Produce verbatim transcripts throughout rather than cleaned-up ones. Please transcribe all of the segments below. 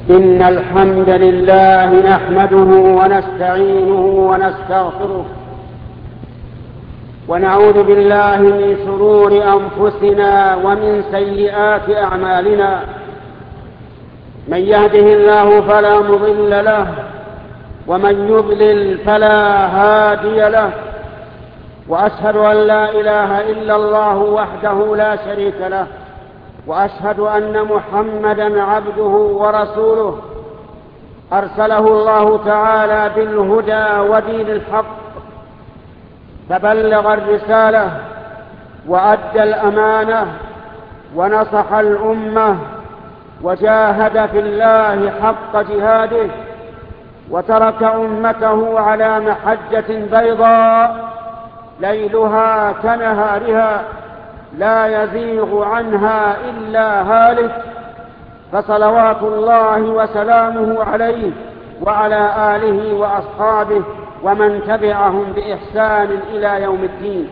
إن الحمد لله نحمده ونستعينه ونستغفره ونعوذ بالله من شرور أنفسنا ومن سيئات أعمالنا. من يهده الله فلا مضل له ومن يضلل فلا هادي له، وأشهد أن لا إله إلا الله وحده لا شريك له، وأشهد أن محمدًا عبده ورسوله أرسله الله تعالى بالهدى ودين الحق، فبلغ الرسالة وأدى الأمانة ونصح الأمة وجاهد في الله حق جهاده، وترك أمته على محجة بيضاء ليلها كنهارها لا يزيغ عنها إلا هالك، فصلوات الله وسلامه عليه وعلى آله وأصحابه ومن تبعهم بإحسان إلى يوم الدين.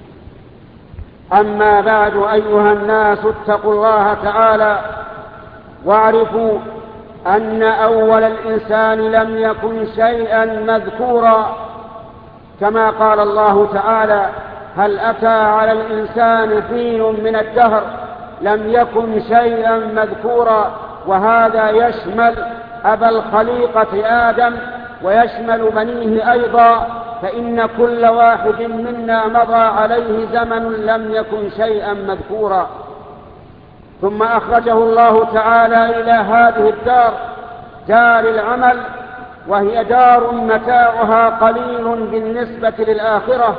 أما بعد، أيها الناس اتقوا الله تعالى واعرفوا أن أول الإنسان لم يكن شيئا مذكورا، كما قال الله تعالى: هل أتى على الإنسان حين من الدهر لم يكن شيئا مذكورا. وهذا يشمل أبا الخليقة آدم ويشمل بنيه أيضا، فإن كل واحد منا مضى عليه زمن لم يكن شيئا مذكورا. ثم أخرجه الله تعالى إلى هذه الدار، دار العمل، وهي دار متاعها قليل بالنسبة للآخرة،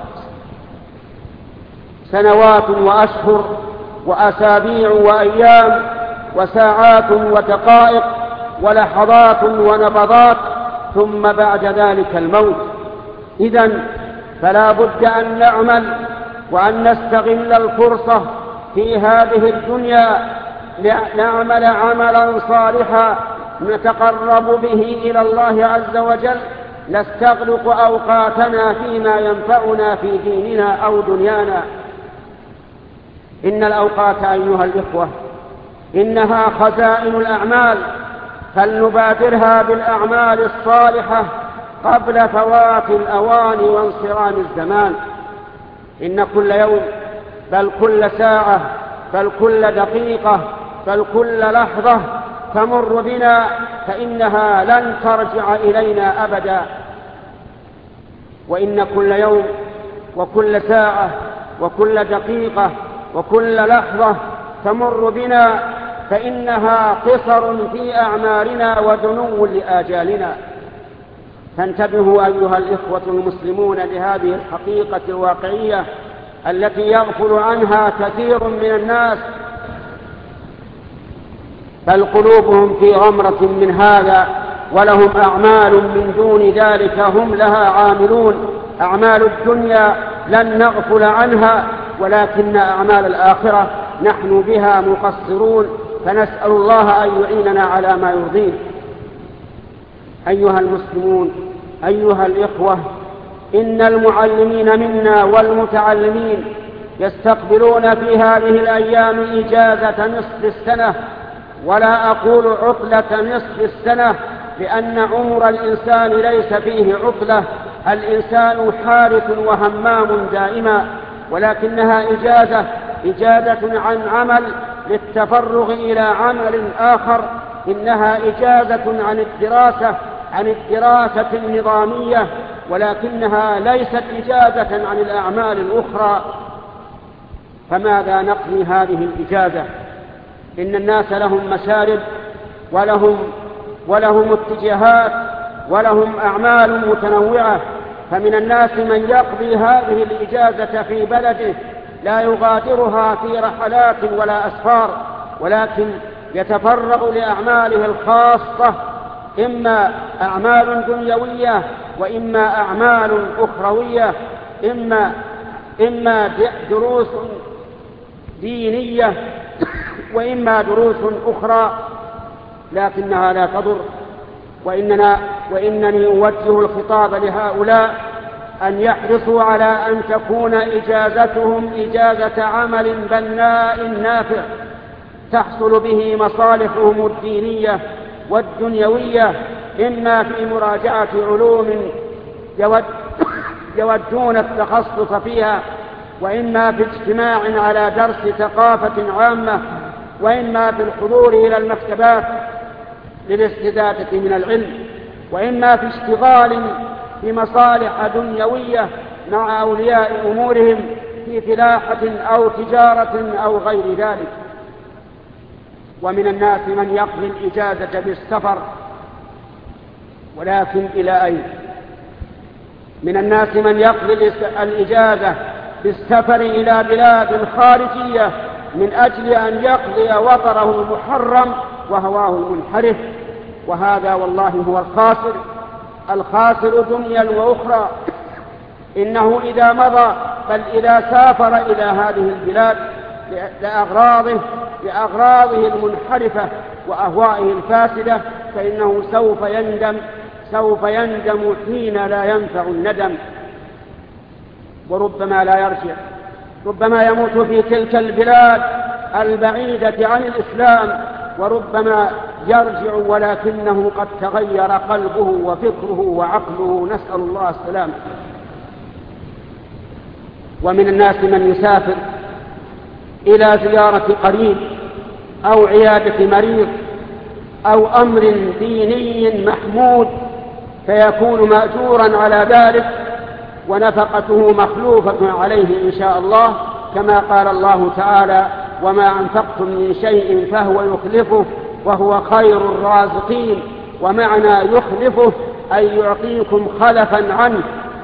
سنوات وأشهر وأسابيع وأيام وساعات ودقائق ولحظات ونبضات، ثم بعد ذلك الموت. إذن فلا بد أن نعمل وأن نستغل الفرصة في هذه الدنيا، نعمل عملا صالحا نتقرب به إلى الله عز وجل، نستغلق أوقاتنا فيما ينفعنا في ديننا أو دنيانا. إن الأوقات أيها الإخوة إنها خزائن الأعمال، فلنبادرها بالأعمال الصالحة قبل فوات الأوان وانصرام الزمان. إن كل يوم بل كل ساعة بل كل دقيقة بل كل لحظة تمر بنا فإنها لن ترجع إلينا أبدا. وإن كل يوم وكل ساعة وكل دقيقة وكل لحظة تمر بنا فإنها قصر في أعمارنا ودنو لآجالنا. فانتبهوا أيها الإخوة المسلمون لهذه الحقيقة الواقعية التي يغفل عنها كثير من الناس، بل قلوبهم في غمرة من هذا، ولهم أعمال من دون ذلك هم لها عاملون. أعمال الدنيا لن نغفل عنها، ولكن أعمال الآخرة نحن بها مقصرون، فنسأل الله أن يعيننا على ما يرضيه. أيها المسلمون، أيها الإخوة، إن المعلمين منا والمتعلمين يستقبلون في هذه الأيام إجازة نصف السنة، ولا أقول عطلة نصف السنة، لأن عمر الإنسان ليس فيه عطلة، الإنسان حارث وهمام دائما، ولكنها إجازة إجازة عن عمل للتفرغ إلى عمل آخر. إنها إجازة عن الدراسة عن الدراسة النظامية، ولكنها ليست إجازة عن الأعمال الأخرى. فماذا نقضي هذه الإجازة؟ إن الناس لهم مشارب ولهم ولهم اتجاهات ولهم أعمال متنوعة، فمن الناس من يقضي هذه الإجازة في بلده لا يغادرها في رحلات ولا أسفار، ولكن يتفرغ لأعماله الخاصة، إما أعمال دنيوية وإما أعمال أخروية، إما إما دروس دينية وإما دروس أخرى، لكنها لا تضر. وإننا وإنني أوجه الخطاب لهؤلاء أن يحرصوا على أن تكون إجازتهم إجازة عمل بناء نافع تحصل به مصالحهم الدينية والدنيوية، إما في مراجعة علوم يود يودون التخصص فيها، وإما في اجتماع على درس ثقافة عامة، وإما في الحضور إلى المكتبات للاستزادة من العلم، وإما في اشتغال في مصالح دنيوية مع أولياء أمورهم في فلاحة أو تجارة أو غير ذلك. ومن الناس من يقضي الإجازة بالسفر، ولكن إلى أين؟ من الناس من يقضي الإجازة بالسفر إلى بلاد خارجية من أجل أن يقضي وطره المحرم وهواه المنحرف، وهذا والله هو الخاسر الخاسر دنيا وأخرى. إنه إذا مضى بل إذا سافر إلى هذه البلاد لأغراضه لأغراضه المنحرفة وأهوائه الفاسدة، فإنه سوف يندم سوف يندم حين لا ينفع الندم، وربما لا يرجع، ربما يموت في تلك البلاد البعيدة عن الإسلام، وربما يرجع ولكنه قد تغير قلبه وفكره وعقله، نسأل الله السلامة. ومن الناس من يسافر إلى زيارة قريب أو عيادة مريض أو أمر ديني محمود، فيكون مأجورا على ذلك ونفقته مخلوفة عليه إن شاء الله، كما قال الله تعالى: وما أنفقتم من شيء فهو يخلفه وهو خير الرازقين. ومعنى يخلفه أي يعطيكم خلفا عنه.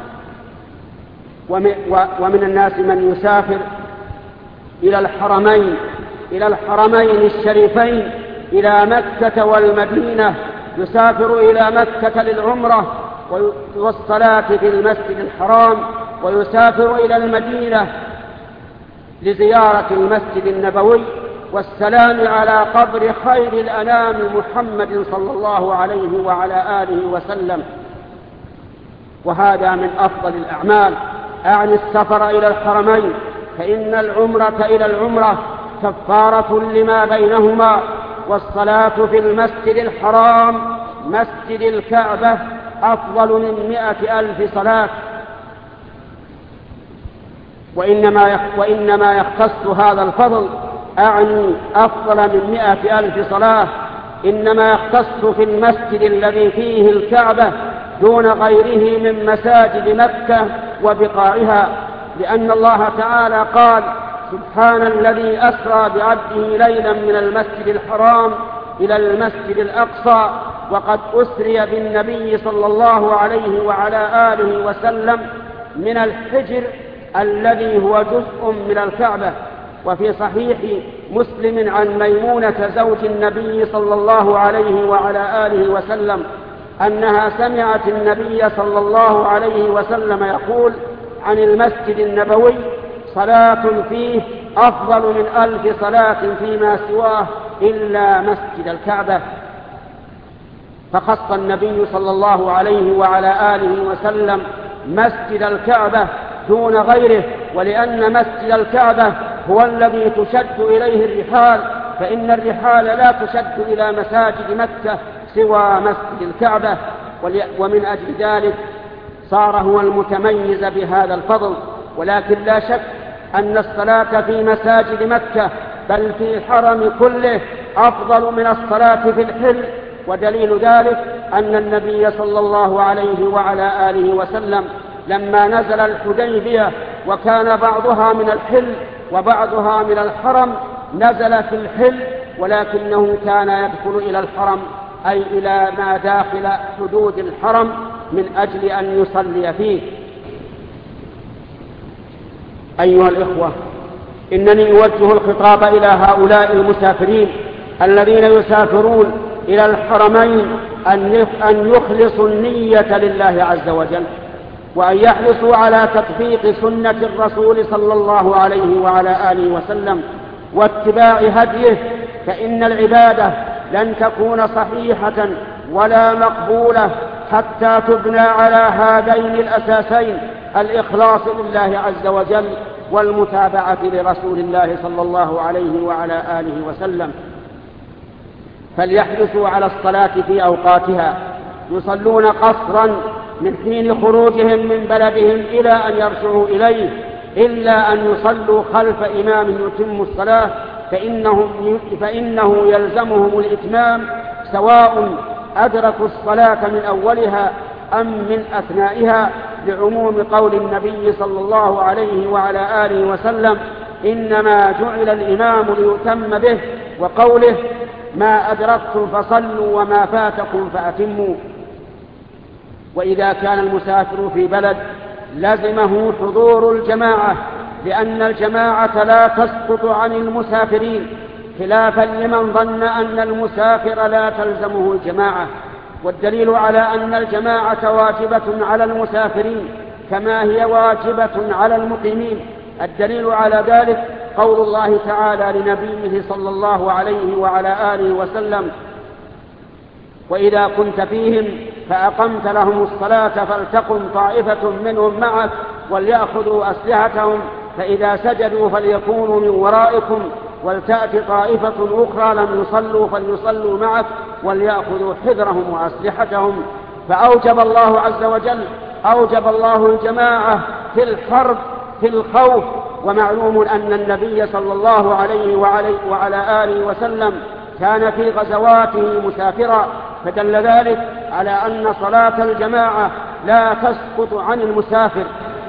ومن الناس من يسافر إلى الحرمين إلى الحرمين الشريفين، إلى مكة والمدينة، يسافر إلى مكة للعمرة والصلاة في المسجد الحرام، ويسافر إلى المدينة لزيارة المسجد النبوي والسلام على قبر خير الأنام محمد صلى الله عليه وعلى آله وسلم. وهذا من أفضل الأعمال، أعني السفر إلى الحرمين، فإن العمرة إلى العمرة كفارة لما بينهما، والصلاة في المسجد الحرام مسجد الكعبة أفضل من مئة ألف صلاة. وإنما وإنما يختص هذا الفضل، أعني أفضل من مئة ألف صلاة، إنما يختص في المسجد الذي فيه الكعبة دون غيره من مساجد مكة وبقاعها، لأن الله تعالى قال: سبحان الذي أسرى بعبده ليلا من المسجد الحرام إلى المسجد الأقصى، وقد أسري بالنبي صلى الله عليه وعلى آله وسلم من الحجر الذي هو جزء من الكعبة. وفي صحيح مسلم عن ميمونة زوج النبي صلى الله عليه وعلى آله وسلم أنها سمعت النبي صلى الله عليه وسلم يقول عن المسجد النبوي: صلاة فيه أفضل من ألف صلاة فيما سواه إلا مسجد الكعبة. فخص النبي صلى الله عليه وعلى آله وسلم مسجد الكعبة دون غيره، ولأن مسجد الكعبة هو الذي تشد إليه الرحال، فإن الرحال لا تشد إلى مساجد مكة سوى مسجد الكعبة، ومن أجل ذلك صار هو المتميز بهذا الفضل. ولكن لا شك أن الصلاة في مساجد مكة بل في الحرم كله أفضل من الصلاة في الحل، ودليل ذلك أن النبي صلى الله عليه وعلى آله وسلم لما نزل الحديبية وكان بعضها من الحل وبعضها من الحرم، نزل في الحل، ولكنه كان يدخل إلى الحرم أي إلى ما داخل حدود الحرم من أجل أن يصلي فيه. أيها الإخوة، إنني أوجه الخطاب إلى هؤلاء المسافرين الذين يسافرون إلى الحرمين أن يخلصوا النية لله عز وجل، وأن يحرصوا على تطبيق سنة الرسول صلى الله عليه وعلى آله وسلم واتباع هديه، فإن العبادة لن تكون صحيحة ولا مقبولة حتى تبنى على هذين الأساسين: الإخلاص لله عز وجل والمتابعة لرسول الله صلى الله عليه وعلى آله وسلم. فليحرصوا على الصلاة في أوقاتها، يصلون قصرا من حين خروجهم من بلدهم إلى أن يرجعوا إليه، إلا أن يصلوا خلف إمام يتم الصلاة فإنهم فإنه يلزمهم الإتمام سواء أدركوا الصلاة من أولها أم من أثنائها، لعموم قول النبي صلى الله عليه وعلى آله وسلم: إنما جعل الإمام ليتم به، وقوله: ما أدركتم فصلوا وما فاتكم فأتموا. وإذا كان المسافر في بلد لزمه حضور الجماعة، لأن الجماعة لا تسقط عن المسافرين، خلافا لمن ظن أن المسافر لا تلزمه الجماعة. والدليل على أن الجماعة واجبة على المسافرين كما هي واجبة على المقيمين، الدليل على ذلك قول الله تعالى لنبيه صلى الله عليه وعلى آله وسلم: وإذا كنت فيهم فأقمت لهم الصلاة فلتقم طائفة منهم معك وليأخذوا أسلحتهم فإذا سجدوا فليكونوا من ورائكم ولتأتي طائفة أخرى لم يصلوا فليصلوا معك وليأخذوا حذرهم وأسلحتهم. فأوجب الله عز وجل أوجب الله الجماعة في الحرب في الخوف. ومعلوم أن النبي صلى الله عليه وعلى آله وسلم كان في غزواته مسافرا، فدل ذلك على أن صلاة الجماعة لا تسقط عن المسافر.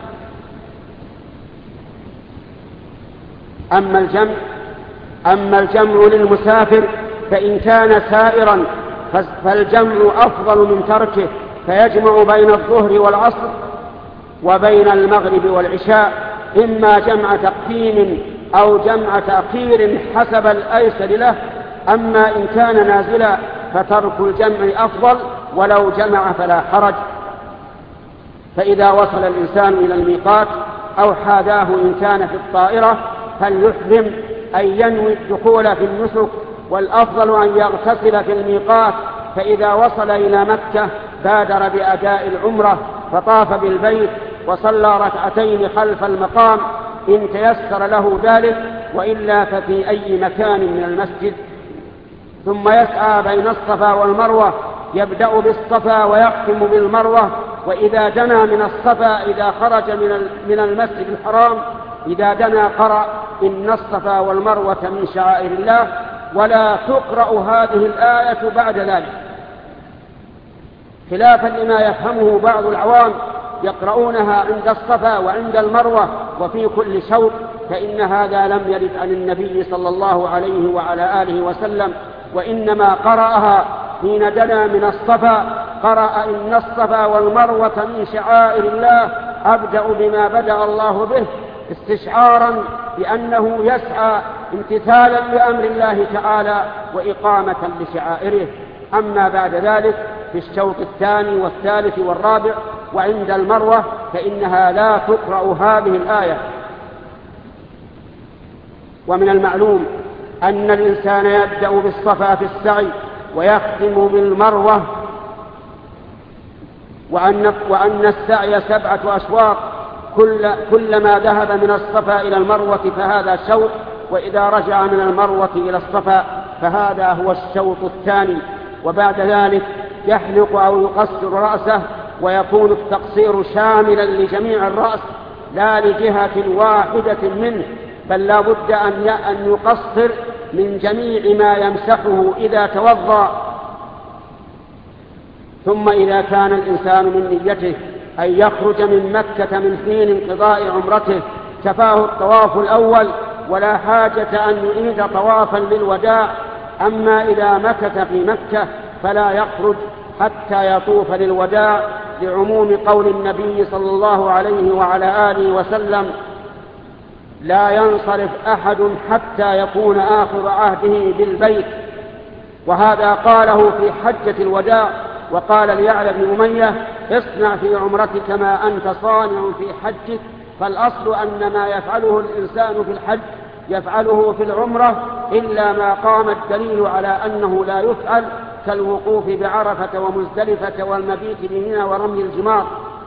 أما الجمع أما الجمع للمسافر فإن كان سائرا فالجمع أفضل من تركه، فيجمع بين الظهر والعصر وبين المغرب والعشاء، إما جمع تقديم أو جمع تأخير حسب الأيسر له. أما إن كان نازلا فترك الجمع أفضل، ولو جمع فلا حرج. فإذا وصل الإنسان إلى الميقات أو حاذاه إن كان في الطائرة فليحرم أي ينوي الدخول في النسك، والأفضل أن يغتسل في الميقات، فإذا وصل إلى مكة بادر بأداء العمرة فطاف بالبيت وصلى ركعتين خلف المقام إن تيسر له ذلك، وإلا ففي أي مكان من المسجد، ثم يسعى بين الصفا والمروة، يبدأ بالصفا ويختم بالمروة. وإذا دنا من الصفا إذا خرج من المسجد الحرام إذا دنا قرأ: إن الصفا والمروة من شعائر الله. ولا تقرأ هذه الآية بعد ذلك، خلافا لما يفهمه بعض العوام يقرؤونها عند الصفا وعند المروة وفي كل شوط، فإن هذا لم يرد عن النبي صلى الله عليه وعلى آله وسلم، وإنما قرأها حين دنا من الصفا، قرأ: إن الصفا والمروة من شعائر الله، أبدأ بما بدأ الله به، استشعارا بأنه يسعى امتثالا لأمر الله تعالى وإقامة لشعائره. أما بعد ذلك في الشوط الثاني والثالث والرابع وعند المروة فإنها لا تقرأ هذه الآية. ومن المعلوم أن الإنسان يبدأ بالصفا في السعي ويختم بالمروة، وأن, وأن السعي سبعة أشواط، كل كلما ذهب من الصفا إلى المروة فهذا شوط، وإذا رجع من المروة إلى الصفا فهذا هو الشوط الثاني. وبعد ذلك يحلق أو يقصر رأسه، ويكون التقصير شاملا لجميع الرأس لا لجهة واحدة منه، بل لا بد أن يقصر من جميع ما يمسحه إذا توضأ. ثم إذا كان الإنسان من نيته أن يخرج من مكة من حين انقضاء عمرته كفاه الطواف الأول ولا حاجة أن يعيد طوافا للوداع. أما إذا مكث في مكة فلا يخرج حتى يطوف للوداع، لعموم قول النبي صلى الله عليه وعلى آله وسلم: لا ينصرف أحد حتى يكون آخر عهده بالبيت. وهذا قاله في حجة الوداع. وقال ليعلى بن أمية: اصنع في عمرتك ما أنت صانع في حجك. فالأصل أن ما يفعله الإنسان في الحج يفعله في العمرة، إلا ما قام الدليل على أنه لا يفعل، كالوقوف بعرفة ومزدلفة والمبيت بمنى ورمي الجمار.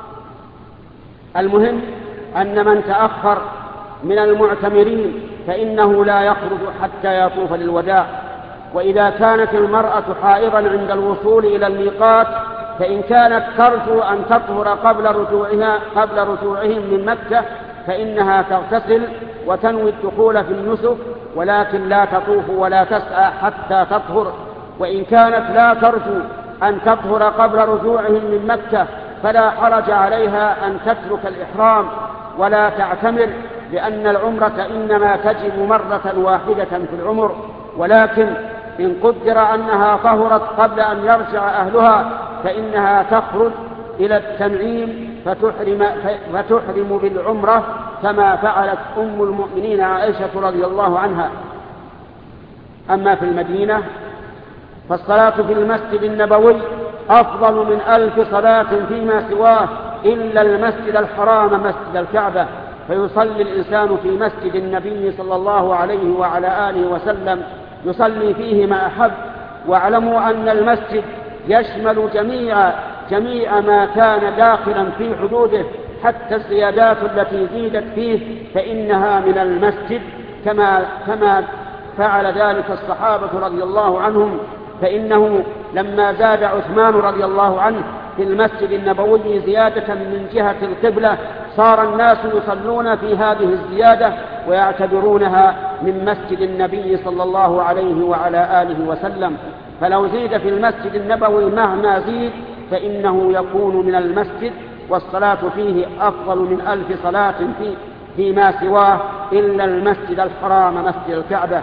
المهم أن من تأخر من المعتمرين فإنه لا يخرج حتى يطوف للوداع. وإذا كانت المرأة حائضا عند الوصول إلى الميقات فإن كانت ترجو أن تطهر قبل رجوعها قبل رجوعهم من مكة فإنها تغتسل وتنوي الدخول في النسك، ولكن لا تطوف ولا تسعى حتى تطهر. وإن كانت لا ترجو أن تطهر قبل رجوعهم من مكة فلا حرج عليها أن تترك الإحرام ولا تعتمر، لأن العمرة إنما تجب مرة واحدة في العمر. ولكن إن قدر أنها طهرت قبل أن يرجع أهلها فإنها تخرج إلى التنعيم فتحرم, فتحرم بالعمرة كما فعلت أم المؤمنين عائشة رضي الله عنها. أما في المدينة فالصلاة في المسجد النبوي أفضل من ألف صلاة فيما سواه إلا المسجد الحرام مسجد الكعبة، فيصلي الإنسان في مسجد النبي صلى الله عليه وعلى آله وسلم يصلي فيه ما أحب. واعلموا أن المسجد يشمل جميع جميع ما كان داخلا في حدوده، حتى الزيادات التي زيدت فيه فإنها من المسجد، كما كما فعل ذلك الصحابة رضي الله عنهم. فإنه لما زاد عثمان رضي الله عنه في المسجد النبوي زيادة من جهة القبلة صار الناس يصلون في هذه الزيادة ويعتبرونها من مسجد النبي صلى الله عليه وعلى آله وسلم. فلو زيد في المسجد النبوي مهما زيد فإنه يكون من المسجد، والصلاة فيه أفضل من ألف صلاة في فيما سواه إلا المسجد الحرام مسجد الكعبة.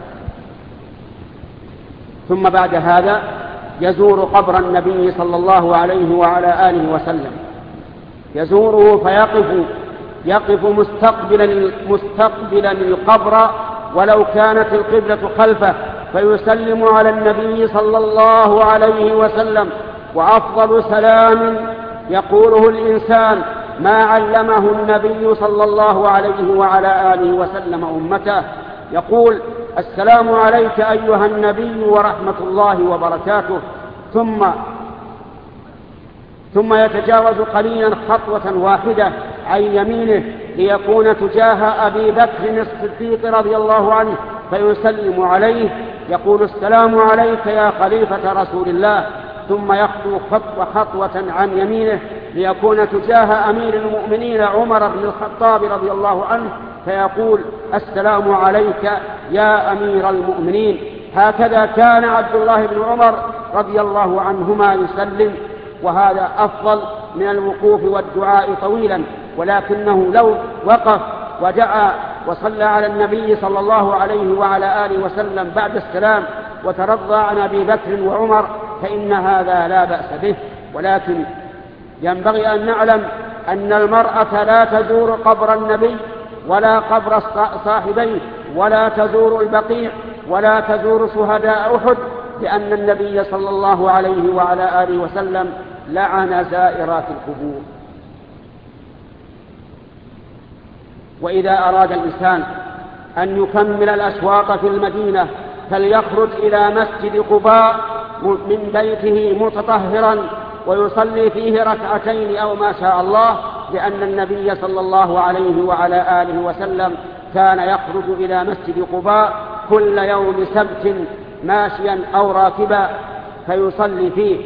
ثم بعد هذا يزور قبر النبي صلى الله عليه وعلى آله وسلم، يزوره فيقف يقف مستقبلا مستقبلا القبر ولو كانت القبلة خلفه، فيسلم على النبي صلى الله عليه وسلم. وأفضل سلام يقوله الإنسان ما علمه النبي صلى الله عليه وعلى آله وسلم أمته، يقول: السلام عليك أيها النبي ورحمة الله وبركاته، ثم ثم يتجاوز قليلا خطوة واحدة عن يمينه ليكون تجاه أبي بكر الصديق رضي الله عنه فيسلم عليه، يقول: السلام عليك يا خليفة رسول الله، ثم يخطو خطوة خطوة عن يمينه ليكون تجاه أمير المؤمنين عمر بن الخطاب رضي الله عنه فيقول: السلام عليك يا أمير المؤمنين. هكذا كان عبد الله بن عمر رضي الله عنهما يسلم، وهذا أفضل من الوقوف والدعاء طويلا. ولكنه لو وقف ودعا وصلى على النبي صلى الله عليه وعلى آله وسلم بعد السلام وترضى عن أبي بكر وعمر فإن هذا لا بأس به. ولكن ينبغي أن نعلم أن المرأة لا تزور قبر النبي ولا قبر صاحبيه ولا تزور البقيع ولا تزور شهداء أحد، لأن النبي صلى الله عليه وعلى آله وسلم لعن زائرات القبور. وإذا أراد الإنسان أن يكمل الأشواط في المدينة فليخرج إلى مسجد قباء من بيته متطهرا ويصلي فيه ركعتين أو ما شاء الله، لأن النبي صلى الله عليه وعلى آله وسلم كان يخرج إلى مسجد قباء كل يوم سبت ماشيا أو راكبا فيصلي فيه.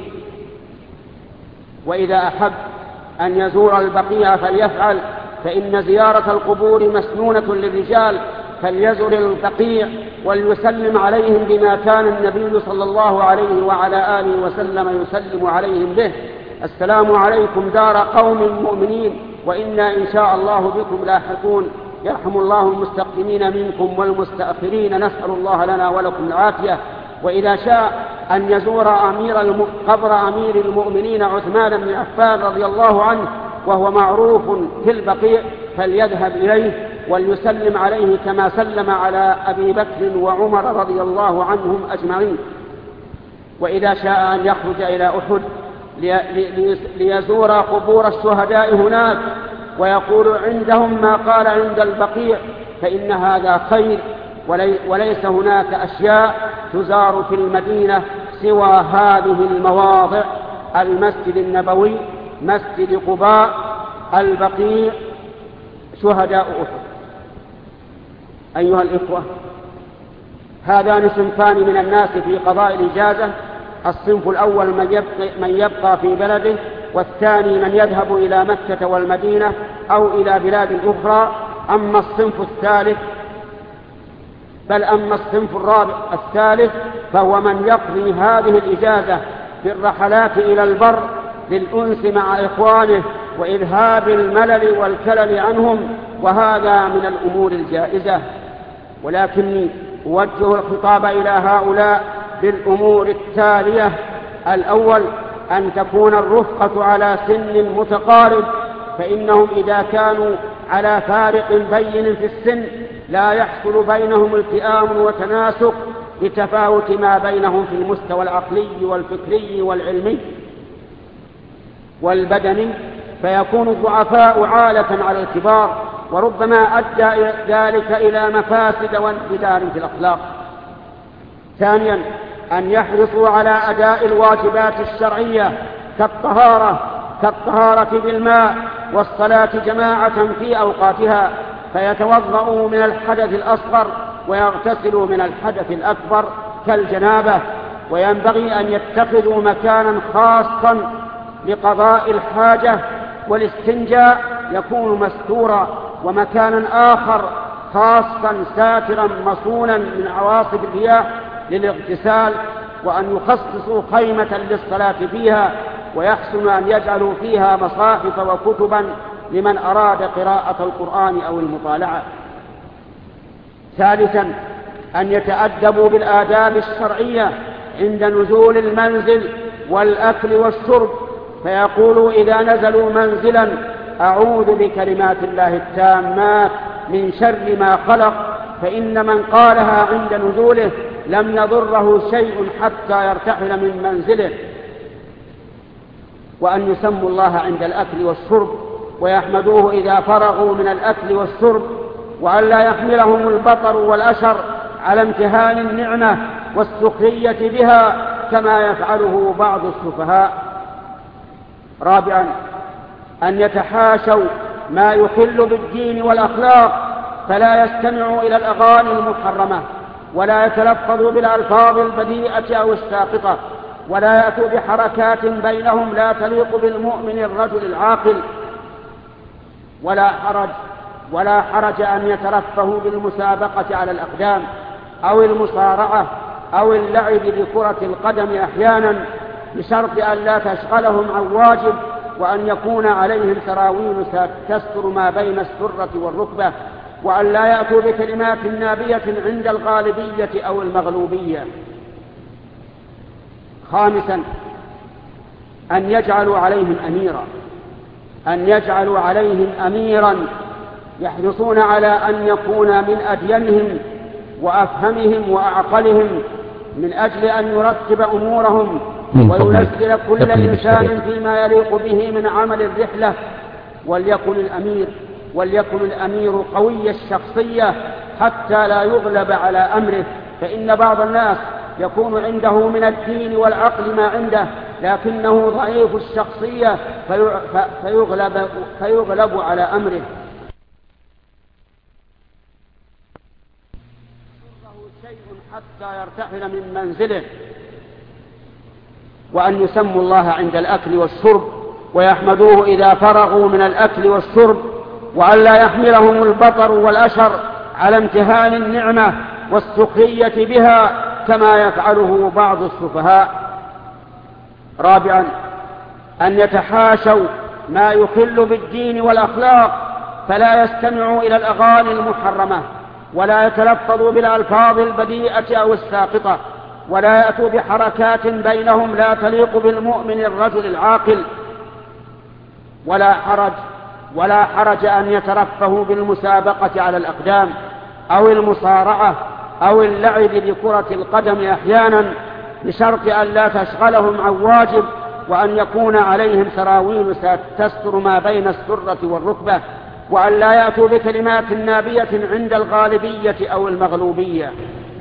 وإذا أحب أن يزور البقيع فليفعل، فإن زيارة القبور مسنونة للرجال، فليزور البقيع وليسلم عليهم بما كان النبي صلى الله عليه وعلى آله وسلم يسلم عليهم به: السلام عليكم دار قوم مؤمنين وإنا إن شاء الله بكم لاحقون، يرحم الله المستقدمين منكم والمستأخرين، نسأل الله لنا ولكم العافية. وإذا شاء أن يزور أمير الم... قبر أمير المؤمنين عثمان بن عفان رضي الله عنه وهو معروف في البقيع فليذهب إليه وليسلم عليه كما سلم على أبي بكر وعمر رضي الله عنهم أجمعين. وإذا شاء أن يخرج إلى أحد لي... ليزور قبور الشهداء هناك ويقول عندهم ما قال عند البقيع، فإن هذا خير، ولي... وليس هناك أشياء تزار في المدينة سوى هذه المواضع: المسجد النبوي، مسجد قباء، البقيع، شهداء أحد. أيها الإخوة، هذان صنفان من الناس في قضاء الإجازة: الصنف الأول من يبقى, من يبقى في بلده، والثاني من يذهب إلى مكة والمدينة أو إلى بلاد أخرى. أما الصنف الثالث بل أما الصنف الرابع الثالث فهو من يقضي هذه الإجازة بالرحلات إلى البر للأنس مع إخوانه وإذهاب الملل والكلل عنهم، وهذا من الأمور الجائزة. ولكني أوجه الخطاب إلى هؤلاء بالأمور التالية: الأول، أن تكون الرفقة على سن متقارب، فإنهم إذا كانوا على فارق بين في السن لا يحصل بينهم التئام وتناسق لتفاوت ما بينهم في المستوى العقلي والفكري والعلمي والبدني، فيكون الضعفاء عالة على الكبار، وربما أدى ذلك إلى مفاسد وانحدار في الأخلاق. ثانيا، أن يحرصوا على أداء الواجبات الشرعية كالطهارة كالطهارة بالماء والصلاة جماعة في أوقاتها، فيتوضأوا من الحدث الأصغر ويغتسلوا من الحدث الأكبر كالجنابة. وينبغي أن يتخذوا مكانا خاصا لقضاء الحاجة والاستنجاء يكون مستورا، ومكانا آخر خاصا ساترا مصونا من عواصف الرياح للاغتسال، وأن يخصصوا خيمة للصلاة فيها، ويحسن أن يجعلوا فيها مصاحف وكتبا لمن أراد قراءة القرآن أو المطالعة. ثالثا، أن يتأدبوا بالآداب الشرعية عند نزول المنزل والأكل والشرب، فيقولوا إذا نزلوا منزلا: أعوذ بكلمات الله التامات من شر ما خلق، فإن من قالها عند نزوله لم يضره شيء حتى يرتحل من منزله. وأن يسموا الله عند الأكل والشرب ويحمدوه إذا فرغوا من الأكل والشرب، وأن لا يحملهم البطر والأشر على امتهان النعمة والسخرية بها كما يفعله بعض السفهاء. رابعا، أن يتحاشوا ما يخل بالدين والأخلاق، فلا يستمعوا إلى الأغاني المحرمة، ولا يتلفظوا بالألفاظ البذيئة أو الساقطة، ولا يأتوا بحركات بينهم لا تليق بالمؤمن الرجل العاقل. ولا حرج ولا حرج أن يترفهوا بالمسابقة على الأقدام أو المصارعة أو اللعب بكرة القدم أحيانا، بشرط أن لا تشغلهم عن واجب، وأن يكون عليهم سراويل تستر ما بين السرة والركبة، وأن لا يأتوا بكلمات نابية عند الغالبية أو المغلوبية. خامسا، أن يجعلوا عليهم أميرا أن يجعلوا عليهم أميرا يحرصون على أن يكون من أدينهم وأفهمهم وأعقلهم، من أجل أن يرتب أمورهم وينزل كل إنسان فيما يليق به من عمل الرحلة. وليكن الأمير وليكن الأمير قوي الشخصية حتى لا يغلب على أمره، فإن بعض الناس يكون عنده من الدين والعقل ما عنده، لكنه ضعيف الشخصية فيغلب, فيغلب على أمره. شيء حتى يرتحل من منزله. وأن يسموا الله عند الأكل والشرب ويحمدوه إذا فرغوا من الأكل والشرب، وأن لا يحملهم البطر والأشر على امتهان النعمة والسخرية بها كما يفعله بعض السفهاء. رابعا، أن يتحاشوا ما يخل بالدين والأخلاق، فلا يستمعوا إلى الأغاني المحرمة، ولا يتلفظوا بالألفاظ البذيئة أو الساقطة، ولا يأتوا بحركات بينهم لا تليق بالمؤمن الرجل العاقل. ولا حرج ولا حرج أن يترفهوا بالمسابقة على الأقدام أو المصارعة أو اللعب بكرة القدم أحيانا، بشرط أن لا تشغلهم عن واجب، وأن يكون عليهم سراويل تستر ما بين السرة والركبة، وأن لا يأتوا بكلمات نابية عند الغالبية أو المغلوبية.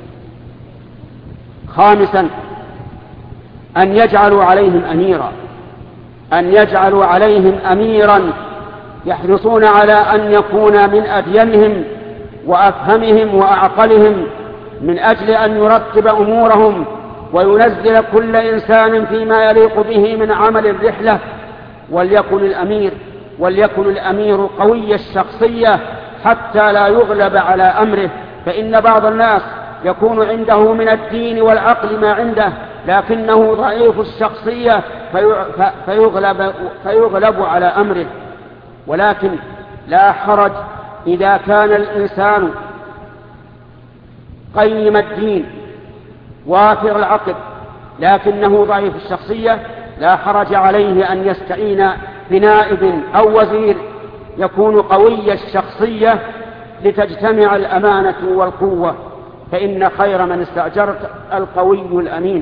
خامسا، أن يجعلوا عليهم أميرا أن يجعلوا عليهم أميرا يحرصون على أن يكون من أدينهم وأفهمهم وأعقلهم، من أجل أن يرتب أمورهم وينزل كل إنسان فيما يليق به من عمل الرحلة. وليكن الأمير وليكن الأمير قوي الشخصية حتى لا يغلب على أمره، فإن بعض الناس يكون عنده من الدين والعقل ما عنده لكنه ضعيف الشخصية فيغلب, فيغلب على أمره. ولكن لا حرج إذا كان الإنسان قيم الدين وافر العقل لكنه ضعيف الشخصية، لا حرج عليه أن يستعين بنائب أو وزير يكون قوي الشخصية لتجتمع الأمانة والقوة، فإن خير من استأجرت القوي الأمين.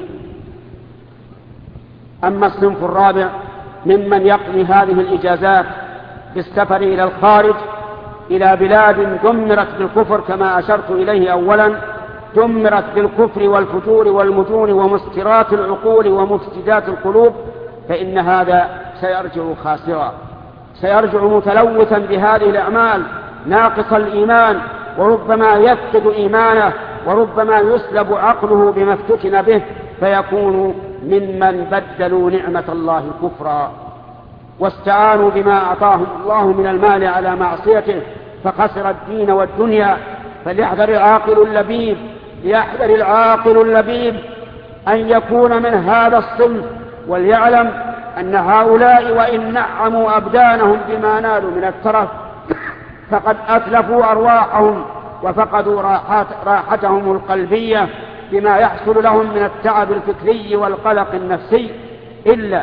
أما الصنف الرابع ممن يقضي هذه الإجازات بالسفر إلى الخارج إلى بلاد دمرت بالكفر كما أشرت إليه أولا، دمرت بالكفر والفجور والمجون ومسكرات العقول ومفسدات القلوب، فإن هذا سيرجع خاسرا، سيرجع متلوثا بهذه الأعمال ناقص الإيمان، وربما يفقد إيمانه، وربما يسلب عقله بما افتتن به، فيكون ممن بدلوا نعمة الله كفرا واستعانوا بما أعطاهم الله من المال على معصيته فخسر الدين والدنيا. فليحذر العاقل اللبيب ليحذر العاقل اللبيب أن يكون من هذا الصنف، وليعلم أن هؤلاء وإن نعموا أبدانهم بما نالوا من الترف فقد أتلفوا أرواحهم وفقدوا راحات راحتهم القلبية بما يحصل لهم من التعب الفكري والقلق النفسي، إلا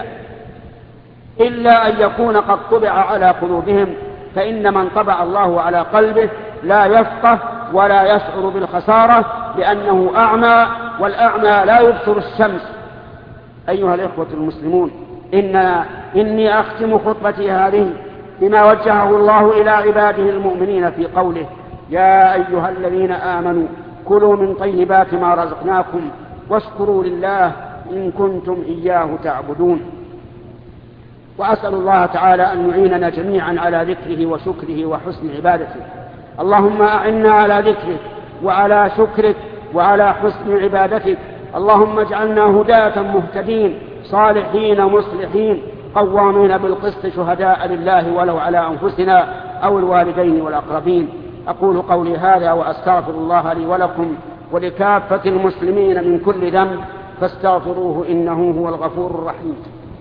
إلا أن يكون قد طبع على قلوبهم، فإن من طبع الله على قلبه لا يفقه ولا يشعر بالخسارة لأنه أعمى، والأعمى لا يبصر الشمس. أيها الإخوة المسلمون، إن إني أختم خطبتي هذه بما وجهه الله إلى عباده المؤمنين في قوله: يا أيها الذين آمنوا كلوا من طيبات ما رزقناكم واشكروا لله إن كنتم إياه تعبدون. وأسأل الله تعالى أن يعيننا جميعا على ذكره وشكره وحسن عبادته. اللهم أعنا على ذكرك وعلى شكرك وعلى حسن عبادتك. اللهم اجعلنا هداة مهتدين صالحين مصلحين قوامين بالقسط شهداء لله ولو على أنفسنا أو الوالدين والأقربين. أقول قولي هذا وأستغفر الله لي ولكم ولكافة المسلمين من كل ذنب فاستغفروه إنه هو الغفور الرحيم.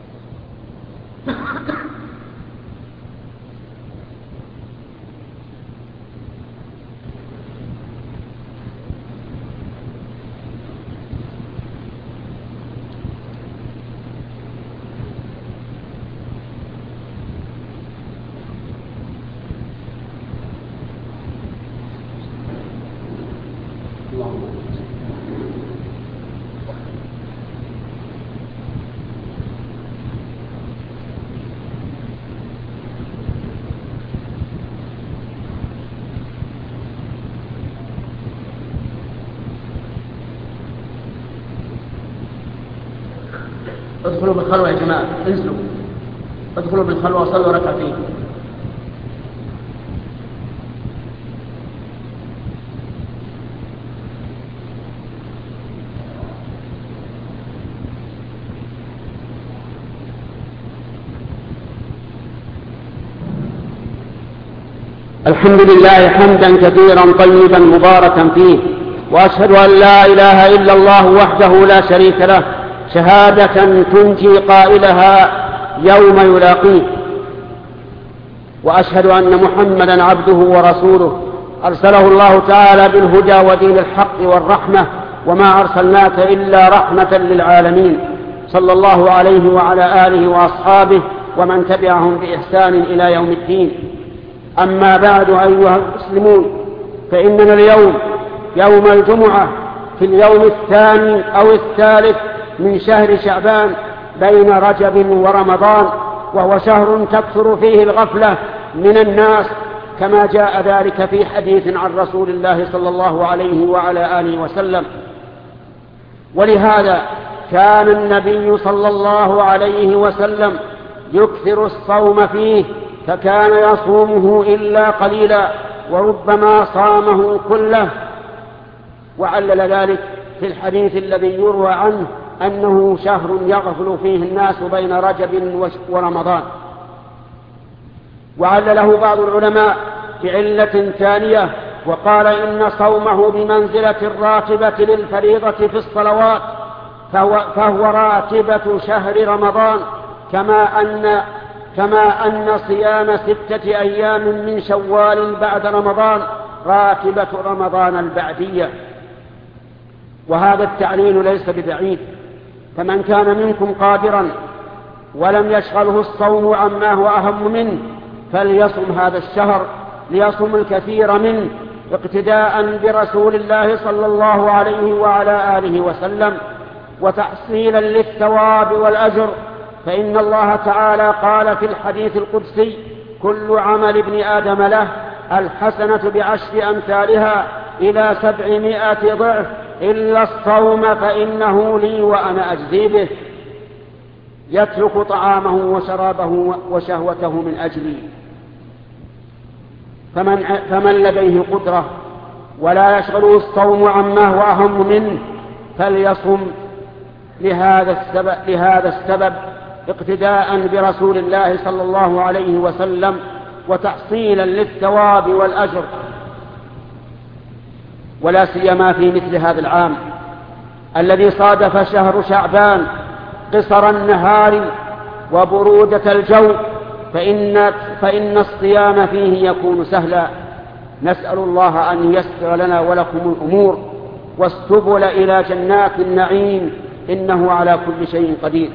ادخلوا بالخلوة يا جماعة، انزلوا ادخلوا بالخلوة وصلوا ركعتين. الحمد لله حمدا كثيرا طيبا مباركا فيه، وأشهد أن لا إله إلا الله وحده لا شريك له شهادة تنجي قائلها يوم يلاقيه، وأشهد أن محمدا عبده ورسوله أرسله الله تعالى بالهدى ودين الحق والرحمة، وما أرسلناك إلا رحمة للعالمين، صلى الله عليه وعلى آله وأصحابه ومن تبعهم بإحسان إلى يوم الدين. أما بعد أيها المسلمون، فإننا اليوم يوم الجمعة في اليوم الثاني أو الثالث من شهر شعبان بين رجب ورمضان، وهو شهر تكثر فيه الغفلة من الناس كما جاء ذلك في حديث عن رسول الله صلى الله عليه وعلى آله وسلم. ولهذا كان النبي صلى الله عليه وسلم يكثر الصوم فيه، فكان يصومه إلا قليلا وربما صامه كله. وعلل ذلك في الحديث الذي يروى عنه أنه شهر يغفل فيه الناس بين رجب ورمضان. وعلله بعض العلماء بعلة ثانية وقال إن صومه بمنزلة الراتبة للفريضة في الصلوات، فهو, فهو راتبة شهر رمضان، كما أن, كما أن صيام ستة أيام من شوال بعد رمضان راتبة رمضان البعدية. وهذا التعليل ليس ببعيد، فمن كان منكم قادرا ولم يشغله الصوم عما هو أهم منه فليصم هذا الشهر، ليصم الكثير منه اقتداء برسول الله صلى الله عليه وعلى آله وسلم وتحصيلا للثواب والأجر. فإن الله تعالى قال في الحديث القدسي: كل عمل ابن آدم له الحسنة بعشر أمثالها إلى سبعمائة ضعف إلا الصوم فإنه لي وأنا أجزي به. يترك طعامه وشرابه وشهوته من أجلي. فمن, فمن لديه قدرة ولا يشغله الصوم عما هو أهم منه فليصم لهذا السبب, لهذا السبب اقتداء برسول الله صلى الله عليه وسلم وتحصيلا للثواب والأجر، ولا سيما في مثل هذا العام الذي صادف شهر شعبان قصر النهار وبرودة الجو، فإن, فإن الصيام فيه يكون سهلا. نسأل الله أن ييسر لنا ولكم الأمور والسبل إلى جنات النعيم، إنه على كل شيء قدير.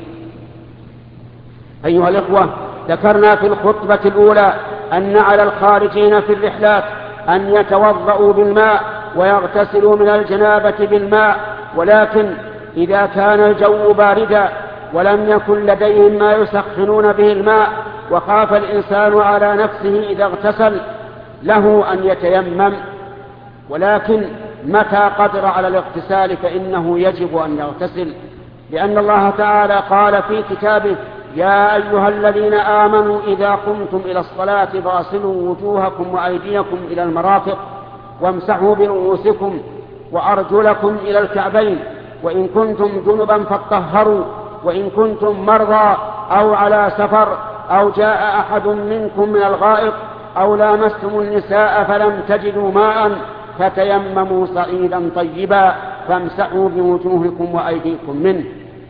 أيها الإخوة، ذكرنا في الخطبة الأولى أن على الخارجين في الرحلات أن يتوضأوا بالماء ويغتسلوا من الجنابة بالماء، ولكن إذا كان الجو باردا ولم يكن لديهم ما يسخنون به الماء وخاف الإنسان على نفسه إذا اغتسل له أن يتيمم، ولكن متى قدر على الاغتسال فإنه يجب أن يغتسل، لأن الله تعالى قال في كتابه: يا أيها الذين آمنوا إذا قمتم إلى الصلاة فاغسلوا وجوهكم وأيديكم إلى المرافق وامسحوا برؤوسكم وأرجلكم إلى الكعبين، وإن كنتم جنبا فاطهروا، وإن كنتم مرضى أو على سفر أو جاء أحد منكم من الغائط أو لامستم النساء فلم تجدوا ماء فتيمموا صعيدا طيبا فامسحوا بوجوهكم وأيديكم منه.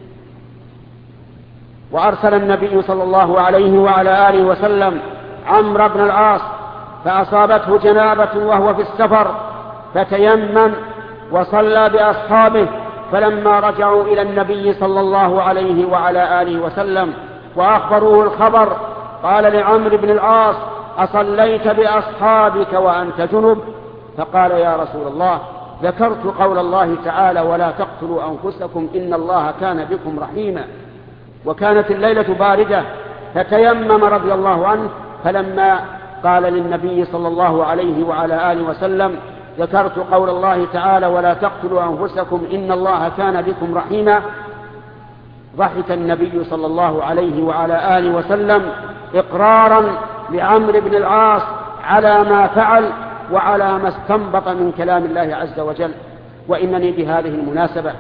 وأرسل النبي صلى الله عليه وعلى آله وسلم عمرو بن العاص فأصابته جنابة وهو في السفر فتيمم وصلى بأصحابه، فلما رجعوا إلى النبي صلى الله عليه وعلى آله وسلم وأخبروه الخبر قال لعمرو بن العاص: أصليت بأصحابك وأنت جنب؟ فقال: يا رسول الله، ذكرت قول الله تعالى: ولا تقتلوا أنفسكم إن الله كان بكم رحيما. وكانت الليلة باردة فتيمم رضي الله عنه، فلما قال للنبي صلى الله عليه وعلى آله وسلم: ذكرت قول الله تعالى: ولا تقتلوا أنفسكم إن الله كان بكم رحيما، ضحك النبي صلى الله عليه وعلى آله وسلم إقرارا لعمرو بن العاص على ما فعل وعلى ما استنبط من كلام الله عز وجل. وإنني بهذه المناسبة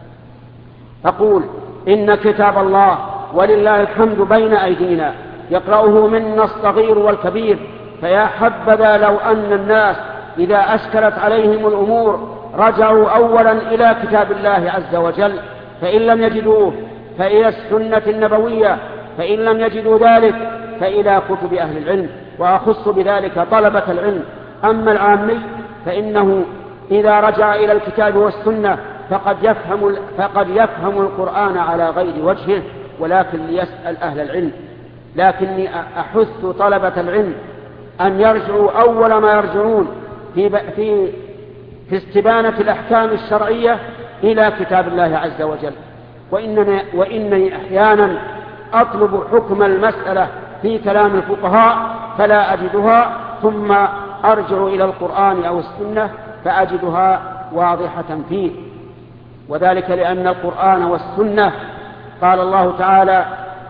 أقول إن كتاب الله ولله الحمد بين أيدينا يقرأه منا الصغير والكبير، فيا حبذا لو أن الناس إذا أشكلت عليهم الأمور رجعوا أولا إلى كتاب الله عز وجل، فإن لم يجدوه فإلى السنة النبوية، فإن لم يجدوا ذلك فإلى كتب أهل العلم، وأخص بذلك طلبة العلم. أما العامي فإنه إذا رجع إلى الكتاب والسنة فقد يفهم, فقد يفهم القرآن على غير وجهه، ولكن ليسأل أهل العلم. لكني أحث طلبة العلم أن يرجعوا أول ما يرجعون في, في, في استبانة الأحكام الشرعية إلى كتاب الله عز وجل. وإنني, وإنني أحيانا أطلب حكم المسألة في كلام الفقهاء فلا أجدها، ثم أرجع إلى القرآن أو السنة فأجدها واضحة فيه، وذلك لأن القرآن والسنة قال الله تعالى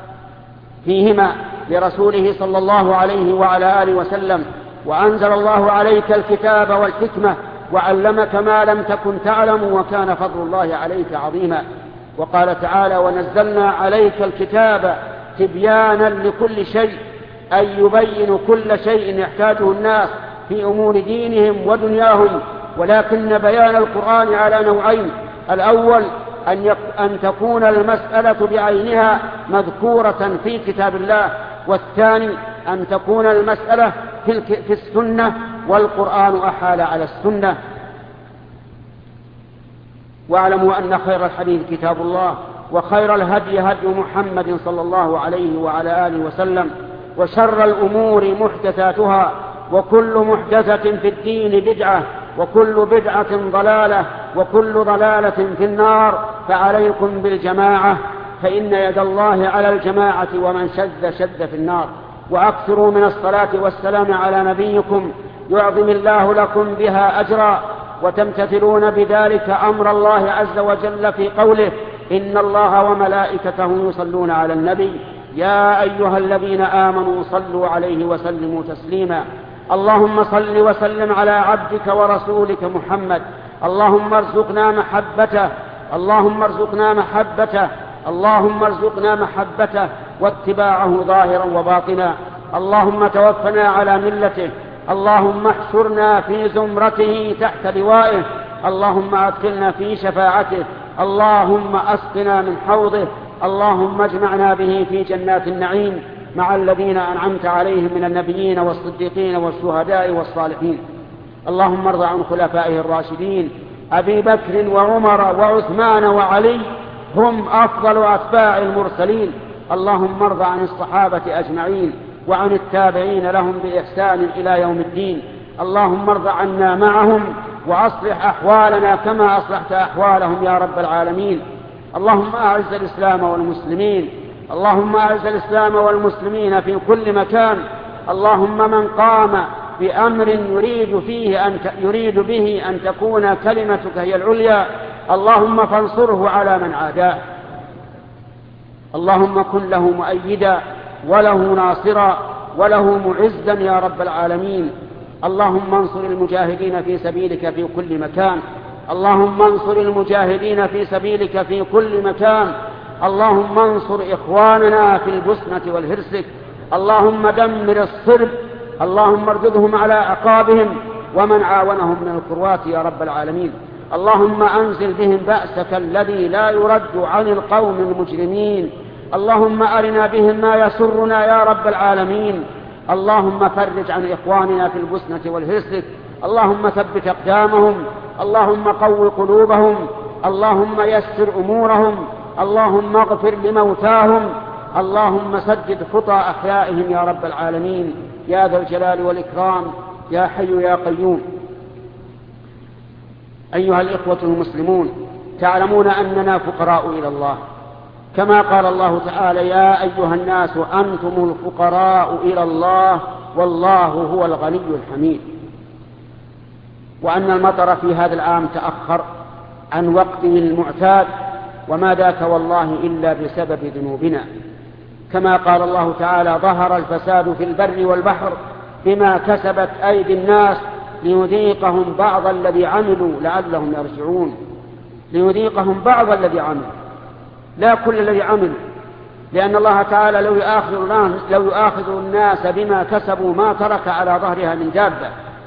فيهما لرسوله صلى الله عليه وعلى آله وسلم: وأنزل الله عليك الكتاب والحكمة وعلمك ما لم تكن تعلم وكان فضل الله عليك عظيما. وقال تعالى: ونزلنا عليك الكتاب تبيانا لكل شيء، أي يبين كل شيء يحتاجه الناس في أمور دينهم ودنياهم. ولكن بيان القرآن على نوعين: الأول أن, يك... أن تكون المسألة بعينها مذكورة في كتاب الله، والثاني أن تكون المسألة في, الك... في السنة، والقرآن أحال على السنة. واعلموا أن خير الحديث كتاب الله، وخير الهدي هدي محمد صلى الله عليه وعلى آله وسلم، وشر الأمور محدثاتها، وكل محدثة في الدين بدعة، وكل بدعة ضلالة، وكل ضلالة في النار. فعليكم بالجماعة، فإن يد الله على الجماعة، ومن شذ شذ في النار. وأكثروا من الصلاة والسلام على نبيكم يعظم الله لكم بها أجرا، وتمتثلون بذلك أمر الله عز وجل في قوله: إن الله وملائكته يصلون على النبي يا أيها الذين آمنوا صلوا عليه وسلموا تسليما. اللهم صل وسلم على عبدك ورسولك محمد. اللهم ارزقنا محبته اللهم ارزقنا محبته اللهم ارزقنا محبته واتباعه ظاهرا وباطنا. اللهم توفنا على ملته. اللهم احشرنا في زمرته تحت لوائه. اللهم أدخلنا في شفاعته. اللهم أسقنا من حوضه. اللهم اجمعنا به في جنات النعيم مع الذين أنعمت عليهم من النبيين والصديقين والشهداء والصالحين. اللهم ارض عن خلفائه الراشدين أبي بكر وعمر وعثمان وعلي، هم أفضل أتباع المرسلين. اللهم ارض عن الصحابة أجمعين وعن التابعين لهم بإحسان إلى يوم الدين. اللهم ارض عنا معهم وأصلح أحوالنا كما أصلحت أحوالهم يا رب العالمين. اللهم أعز الإسلام والمسلمين اللهم أعز الإسلام والمسلمين في كل مكان. اللهم من قام بأمر يريد فيه أن يريد به أن تكون كلمتك هي العليا، اللهم فانصره على من عاداه. اللهم كن له مؤيدا وله ناصرا وله معزا يا رب العالمين. اللهم انصر المجاهدين في سبيلك في كل مكان. اللهم انصر المجاهدين في سبيلك في كل مكان. اللهم انصر إخواننا في البسنة والهرسك. اللهم دمر الصرب. اللهم ارددهم على أعقابهم ومن عاونهم من الكروات يا رب العالمين. اللهم أنزل بهم بأسك الذي لا يرد عن القوم المجرمين. اللهم أرنا بهم ما يسرنا يا رب العالمين. اللهم فرج عن إخواننا في البسنة والهرسك. اللهم ثبت أقدامهم. اللهم قو قلوبهم. اللهم يسر أمورهم. اللهم اغفر لموتاهم. اللهم سدد خطى أحيائهم يا رب العالمين يا ذا الجلال والإكرام يا حي يا قيوم. أيها الإخوة المسلمون، تعلمون أننا فقراء إلى الله، كما قال الله تعالى: يا أيها الناس أنتم الفقراء إلى الله والله هو الغني الحميد. وأن المطر في هذا العام تأخر عن وقته المعتاد، وما ذاك والله إلا بسبب ذنوبنا. كما قال الله تعالى: ظهر الفساد في البر والبحر بما كسبت أيدي الناس ليذيقهم بعض الذي عملوا لعلهم يرجعون. ليذيقهم بعض الذي عملوا، لا كل الذي عملوا، لأن الله تعالى لو يؤاخذ, لو يؤاخذ الناس بما كسبوا ما ترك على ظهرها من دابة،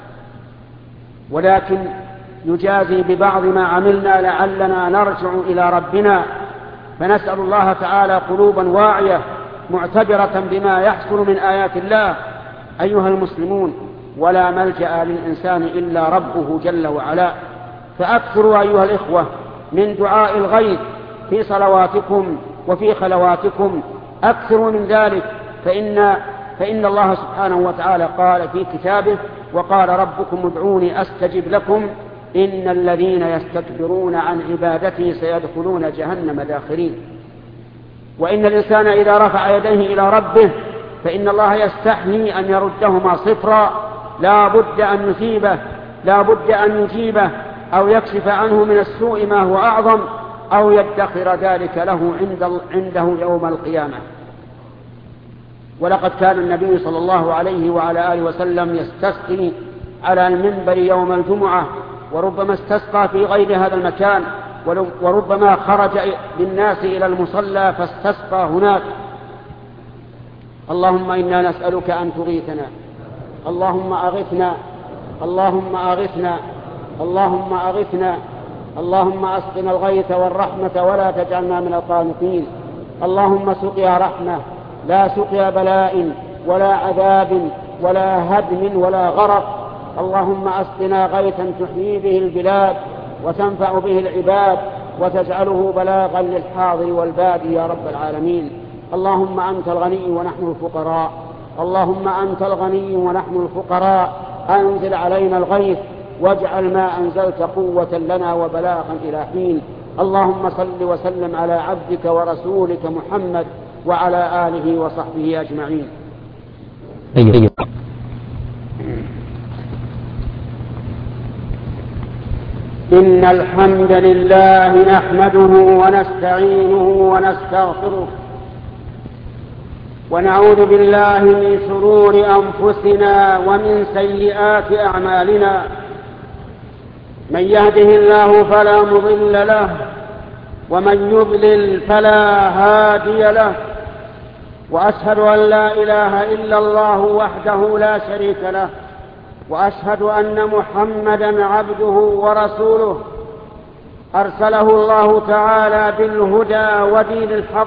ولكن يجازي ببعض ما عملنا لعلنا نرجع إلى ربنا. فنسأل الله تعالى قلوبا واعية معتبرة بما يحصل من آيات الله. أيها المسلمون، ولا ملجأ للإنسان إلا ربه جل وعلا. فأكثروا أيها الإخوة من دعاء الغيث في صلواتكم وفي خلواتكم، أكثروا من ذلك، فإن, فإن الله سبحانه وتعالى قال في كتابه: وقال ربكم ادعوني أستجب لكم إن الذين يستكبرون عن عبادتي سيدخلون جهنم داخرين. وإن الإنسان إذا رفع يديه إلى ربه فإن الله يستحيي أن يردهما صفرا، لا بد أن يثيبه، لا بد أن يجيبه، أو يكشف عنه من السوء ما هو أعظم، أو يدخر ذلك له عنده يوم القيامة. ولقد كان النبي صلى الله عليه وعلى آله وسلم يستسقي على المنبر يوم الجمعة وربما استسقى في غير هذا المكان، وربما خرج للناس إلى المصلى فاستسقى هناك. اللهم إنا نسألك أن تغيثنا، اللهم أغثنا، اللهم أغثنا، اللهم أغثنا، اللهم أسقنا الغيث والرحمة ولا تجعلنا من القانطين. اللهم سقيا رحمة لا سقيا بلاء ولا عذاب ولا هدم ولا غرق. اللهم أسقنا غيثا تحيي به البلاد وتنفع به العباد وتجعله بلاغا للحاضر والبادي يا رب العالمين. اللهم أنت الغني ونحن الفقراء، اللهم أنت الغني ونحن الفقراء، أنزل علينا الغيث واجعل ما أنزلت قوة لنا وبلاغا إلى حين. اللهم صل وسلم على عبدك ورسولك محمد وعلى آله وصحبه أجمعين. أيوة. إن الحمد لله نحمده ونستعينه ونستغفره ونعوذ بالله من شرور أنفسنا ومن سيئات أعمالنا. من يهده الله فلا مضل له ومن يضلل فلا هادي له، وأشهد أن لا إله إلا الله وحده لا شريك له، وأشهد أن محمدا عبده ورسوله أرسله الله تعالى بالهدى ودين الحق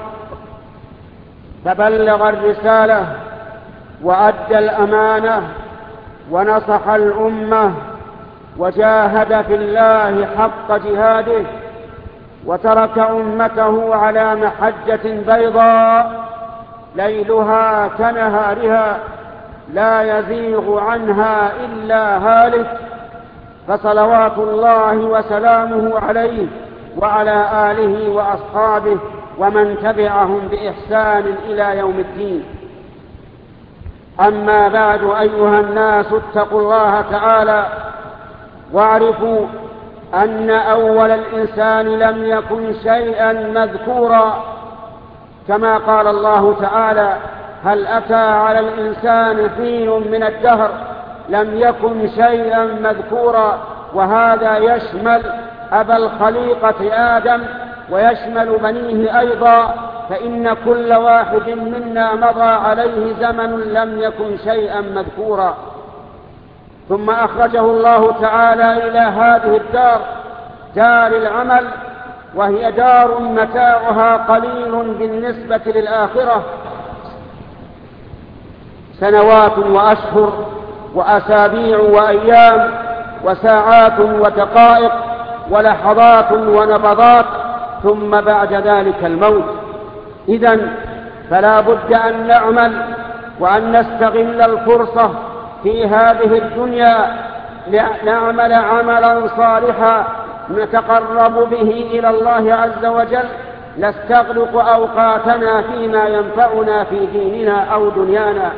فبلغ الرسالة وأدى الأمانة ونصح الأمة وجاهد في الله حق جهاده، وترك أمته على محجة بيضاء ليلها كنهارها لا يزيغ عنها إلا هالك. فصلوات الله وسلامه عليه وعلى آله وأصحابه ومن تبعهم بإحسان إلى يوم الدين. أما بعد، أيها الناس اتقوا الله تعالى واعرفوا أن أول الإنسان لم يكن شيئا مذكورا، كما قال الله تعالى: هل أتى على الإنسان حين من الدهر لم يكن شيئا مذكورا. وهذا يشمل أبا الخليقة آدم ويشمل بنيه أيضا، فإن كل واحد منا مضى عليه زمن لم يكن شيئا مذكورا. ثم أخرجه الله تعالى إلى هذه الدار، دار العمل، وهي دار متاعها قليل بالنسبة للآخرة، سنوات وأشهر وأسابيع وأيام وساعات ودقائق ولحظات ونبضات، ثم بعد ذلك الموت. إذن فلا بد أن نعمل وأن نستغل الفرصة في هذه الدنيا لنعمل عملا صالحا نتقرب به إلى الله عز وجل، نستغرق أوقاتنا فيما ينفعنا في ديننا أو دنيانا.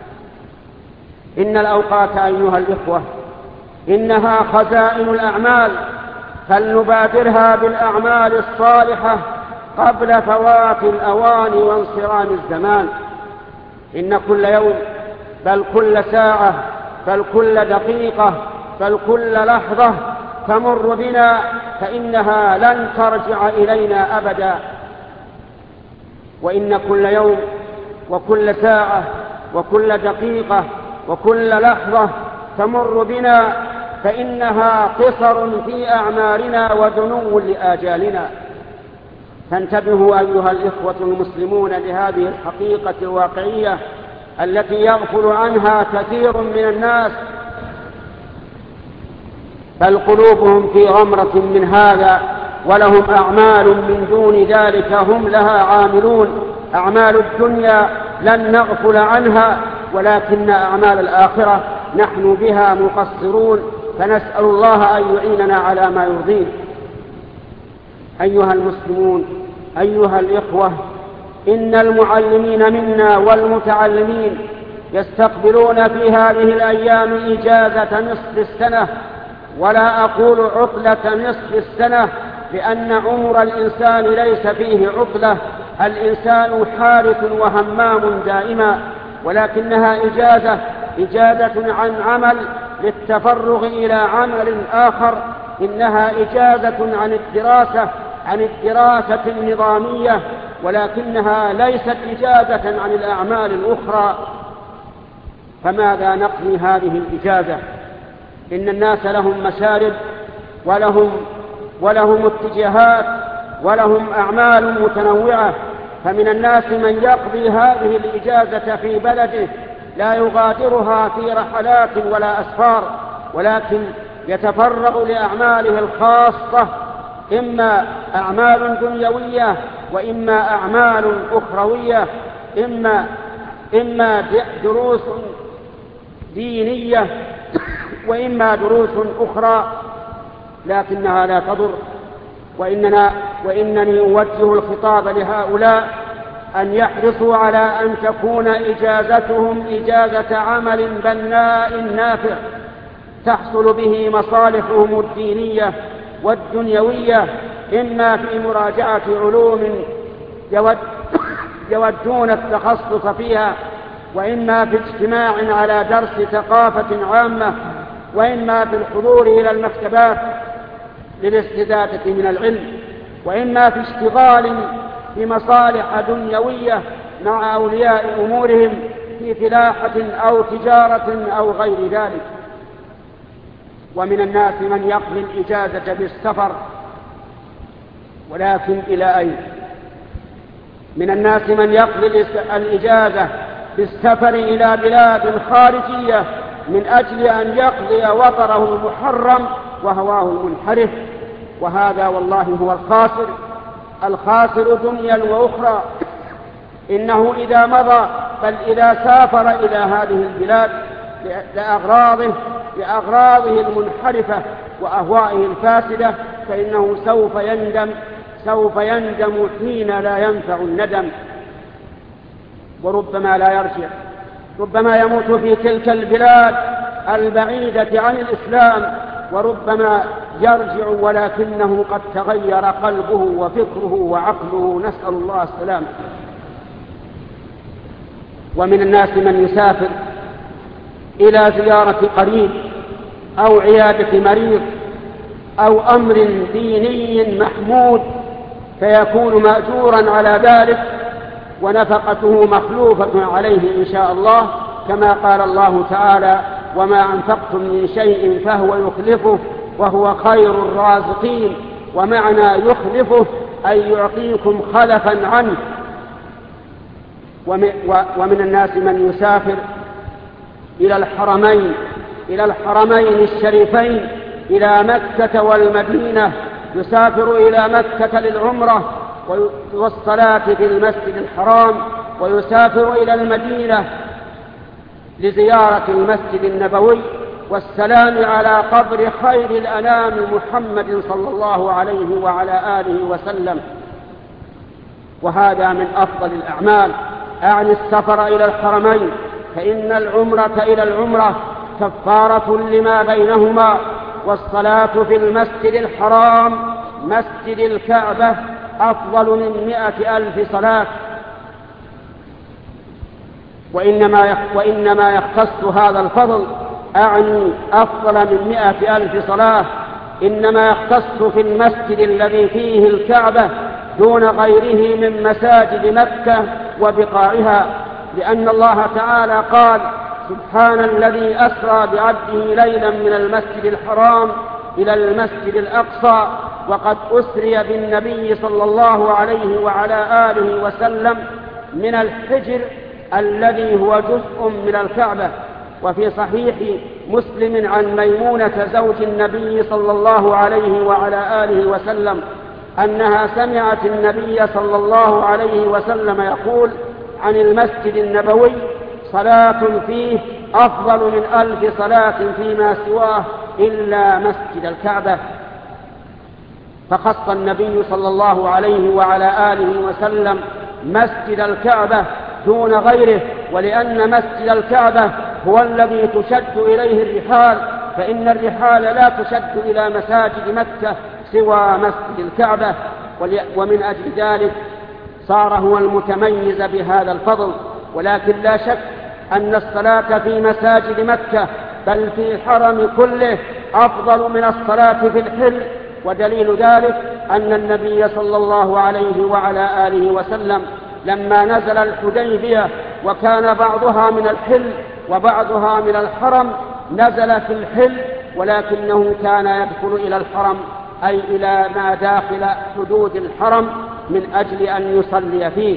إن الأوقات أيها الإخوة إنها خزائن الأعمال، فلنبادرها بالأعمال الصالحة قبل فوات الأوان وانصرام الزمان. إن كل يوم بل كل ساعة بل كل دقيقة بل كل لحظة تمر بنا فإنها لن ترجع إلينا أبدا. وإن كل يوم وكل ساعة وكل دقيقة وكل لحظة تمر بنا فإنها قصر في أعمارنا ودنو لآجالنا. فانتبهوا أيها الإخوة المسلمون لهذه الحقيقة الواقعية التي يغفل عنها كثير من الناس، بل قلوبهم في غمرة من هذا، ولهم أعمال من دون ذلك هم لها عاملون. أعمال الدنيا لن نغفل عنها، ولكن أعمال الآخرة نحن بها مقصرون، فنسأل الله أن يعيننا على ما يرضيه. أيها المسلمون، أيها الإخوة، إن المعلمين منا والمتعلمين يستقبلون في هذه الأيام إجازة نصف السنة، ولا أقول عطلة نصف السنة، لأن عمر الإنسان ليس فيه عطلة، الإنسان حارث وهمام دائما، ولكنها إجازة إجازة عن عمل للتفرغ إلى عمل آخر إنها إجازة عن الدراسة عن الدراسة النظامية، ولكنها ليست إجازة عن الأعمال الأخرى. فماذا نقضي هذه الإجازة؟ إن الناس لهم مسارب ولهم, ولهم اتجاهات ولهم أعمال متنوعة، فمن الناس من يقضي هذه الإجازة في بلده لا يغادرها في رحلات ولا أسفار، ولكن يتفرغ لأعماله الخاصة، إما أعمال دنيوية وإما أعمال أخروية، إما, إما دروس دينية وإما دروس أخرى، لكنها لا تضر. وإننا وإنني أوجه الخطاب لهؤلاء أن يحرصوا على أن تكون إجازتهم إجازة عمل بناء نافع تحصل به مصالحهم الدينية والدنيوية، إما في مراجعة علوم يود يودون التخصص فيها، وإما في اجتماع على درس ثقافة عامة، وإما في الحضور إلى المكتبات للاستزادة من العلم، وإما في اشتغال بمصالح دنيوية مع أولياء أمورهم في فلاحة أو تجارة أو غير ذلك. ومن الناس من يقضي الإجازة بالسفر، ولكن إلى أين؟ من الناس من يقضي الإجازة بالسفر إلى بلاد خارجية من أجل أن يقضي وطره المحرم وهواه المنحرف، وهذا والله هو الخاسر الخاسر دنيا وأخرى. إنه إذا مضى بل إذا سافر إلى هذه البلاد لأغراضه لأغراضه المنحرفة وأهوائه الفاسدة، فإنه سوف يندم سوف يندم حين لا ينفع الندم، وربما لا يرجع، ربما يموت في تلك البلاد البعيدة عن الإسلام، وربما يرجع ولكنه قد تغير قلبه وفكره وعقله، نسأل الله السلامة. ومن الناس من يسافر إلى زيارة قريب أو عيادة مريض أو أمر ديني محمود، فيكون مأجورا على ذلك ونفقته مخلوفة عليه إن شاء الله، كما قال الله تعالى: وما أنفقتم من شيء فهو يخلفه وهو خير الرازقين. ومعنى يخلفه أي يعطيكم خلفا عنه. ومن الناس من يسافر إلى الحرمين إلى الحرمين الشريفين، إلى مكة والمدينة، يسافر إلى مكة للعمرة والصلاة في المسجد الحرام، ويسافر إلى المدينة لزيارة المسجد النبوي والسلام على قبر خير الأنام محمد صلى الله عليه وعلى آله وسلم. وهذا من أفضل الأعمال، أعني السفر إلى الحرمين، فإن العمرة إلى العمرة كفارة لما بينهما، والصلاة في المسجد الحرام مسجد الكعبة أفضل من مئة ألف صلاة. وإنما وإنما يختص هذا الفضل، أعني أفضل من مئة ألف صلاة، إنما يختص في المسجد الذي فيه الكعبة دون غيره من مساجد مكة وبقاعها، لأن الله تعالى قال: سبحان الذي أسرى بعبده ليلا من المسجد الحرام إلى المسجد الأقصى، وقد أسري بالنبي صلى الله عليه وعلى آله وسلم من الحجر الذي هو جزء من الكعبة. وفي صحيح مسلم عن ميمونة زوج النبي صلى الله عليه وعلى آله وسلم أنها سمعت النبي صلى الله عليه وسلم يقول عن المسجد النبوي: صلاة فيه أفضل من ألف صلاة فيما سواه إلا مسجد الكعبة. فخص النبي صلى الله عليه وعلى آله وسلم مسجد الكعبة دون غيره، ولأن مسجد الكعبة هو الذي تشد إليه الرحال، فإن الرحال لا تشد إلى مساجد مكة سوى مسجد الكعبة، ومن أجل ذلك صار هو المتميز بهذا الفضل. ولكن لا شك أن الصلاة في مساجد مكة بل في الحرم كله أفضل من الصلاة في الحل. ودليل ذلك أن النبي صلى الله عليه وعلى آله وسلم لما نزل الحديبية وكان بعضها من الحل وبعضها من الحرم نزل في الحل، ولكنه كان يدخل إلى الحرم أي إلى ما داخل حدود الحرم من أجل أن يصلي فيه.